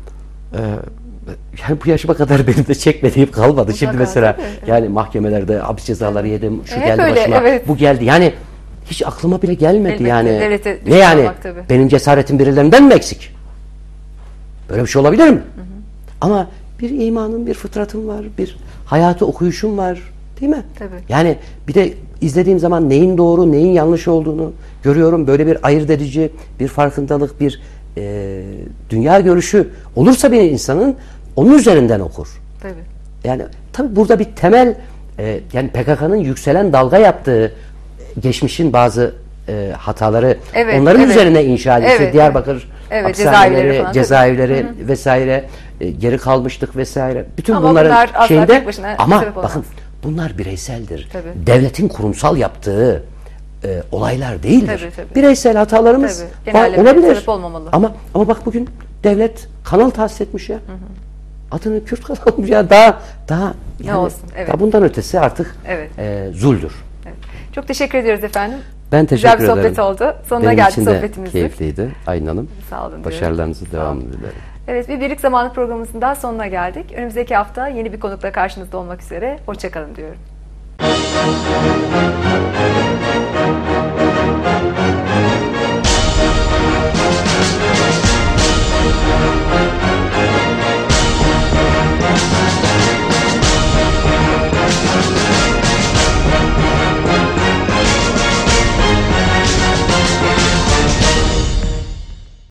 Speaker 2: yani bu yaşıma kadar benim de çekmediğim kalmadı. Şimdi
Speaker 1: Mutlaka,
Speaker 2: mesela
Speaker 1: tabii.
Speaker 2: yani mahkemelerde hapis cezaları yedim, şu
Speaker 1: Hep
Speaker 2: geldi
Speaker 1: öyle,
Speaker 2: başıma,
Speaker 1: evet.
Speaker 2: bu geldi. Yani hiç aklıma bile gelmedi
Speaker 1: Elbette,
Speaker 2: yani.
Speaker 1: devlete
Speaker 2: Ne yani?
Speaker 1: düşmanmak tabii.
Speaker 2: Benim cesaretim birilerinden mi eksik? Böyle bir şey olabilir mi? Ama bir imanım, bir fıtratım var, bir hayatı okuyuşum var. Değil mi?
Speaker 1: Tabii.
Speaker 2: Yani bir de izlediğim zaman neyin doğru, neyin yanlış olduğunu görüyorum. Böyle bir ayırt edici, bir farkındalık, bir dünya görüşü olursa bir insanın onun üzerinden okur.
Speaker 1: Tabii.
Speaker 2: Yani tabii burada bir temel yani PKK'nın yükselen dalga yaptığı geçmişin bazı hataları
Speaker 1: Evet,
Speaker 2: onların
Speaker 1: evet.
Speaker 2: üzerine inşa edilse
Speaker 1: Evet,
Speaker 2: Diyarbakır
Speaker 1: evet,
Speaker 2: hapishaneleri,
Speaker 1: cezaevleri falan,
Speaker 2: cezaevleri vesaire geri kalmıştık vesaire. Bütün
Speaker 1: Ama
Speaker 2: bunların
Speaker 1: bunlar asla
Speaker 2: şeyinde
Speaker 1: tek başına
Speaker 2: ama
Speaker 1: sebep olmaz.
Speaker 2: bakın bunlar bireyseldir.
Speaker 1: Tabii.
Speaker 2: Devletin kurumsal yaptığı olaylar değildir.
Speaker 1: Tabii, tabii.
Speaker 2: Bireysel hatalarımız
Speaker 1: Tabii.
Speaker 2: var,
Speaker 1: Genellemeye
Speaker 2: olabilir.
Speaker 1: sebep olmamalı.
Speaker 2: Ama bak bugün devlet kanal tahsis etmiş ya. Adını Kürt kanalı ya daha yani,
Speaker 1: olsun, evet.
Speaker 2: daha bundan ötesi artık
Speaker 1: Evet.
Speaker 2: zuldür.
Speaker 1: Evet. Çok teşekkür ediyoruz efendim.
Speaker 2: Ben teşekkür
Speaker 1: Güzel bir
Speaker 2: ederim.
Speaker 1: sohbet oldu. Sonuna
Speaker 2: Benim
Speaker 1: geldik
Speaker 2: için de
Speaker 1: sohbetimizin.
Speaker 2: keyifliydi Aylin Hanım.
Speaker 1: Sağ olun diyorum.
Speaker 2: Başarılarınızın
Speaker 1: Sağ
Speaker 2: devamını
Speaker 1: olun.
Speaker 2: dilerim.
Speaker 1: Evet, bir Birlik Zamanı programımızın daha sonuna geldik. Önümüzdeki hafta yeni bir konukla karşınızda olmak üzere. Hoşça kalın diyorum.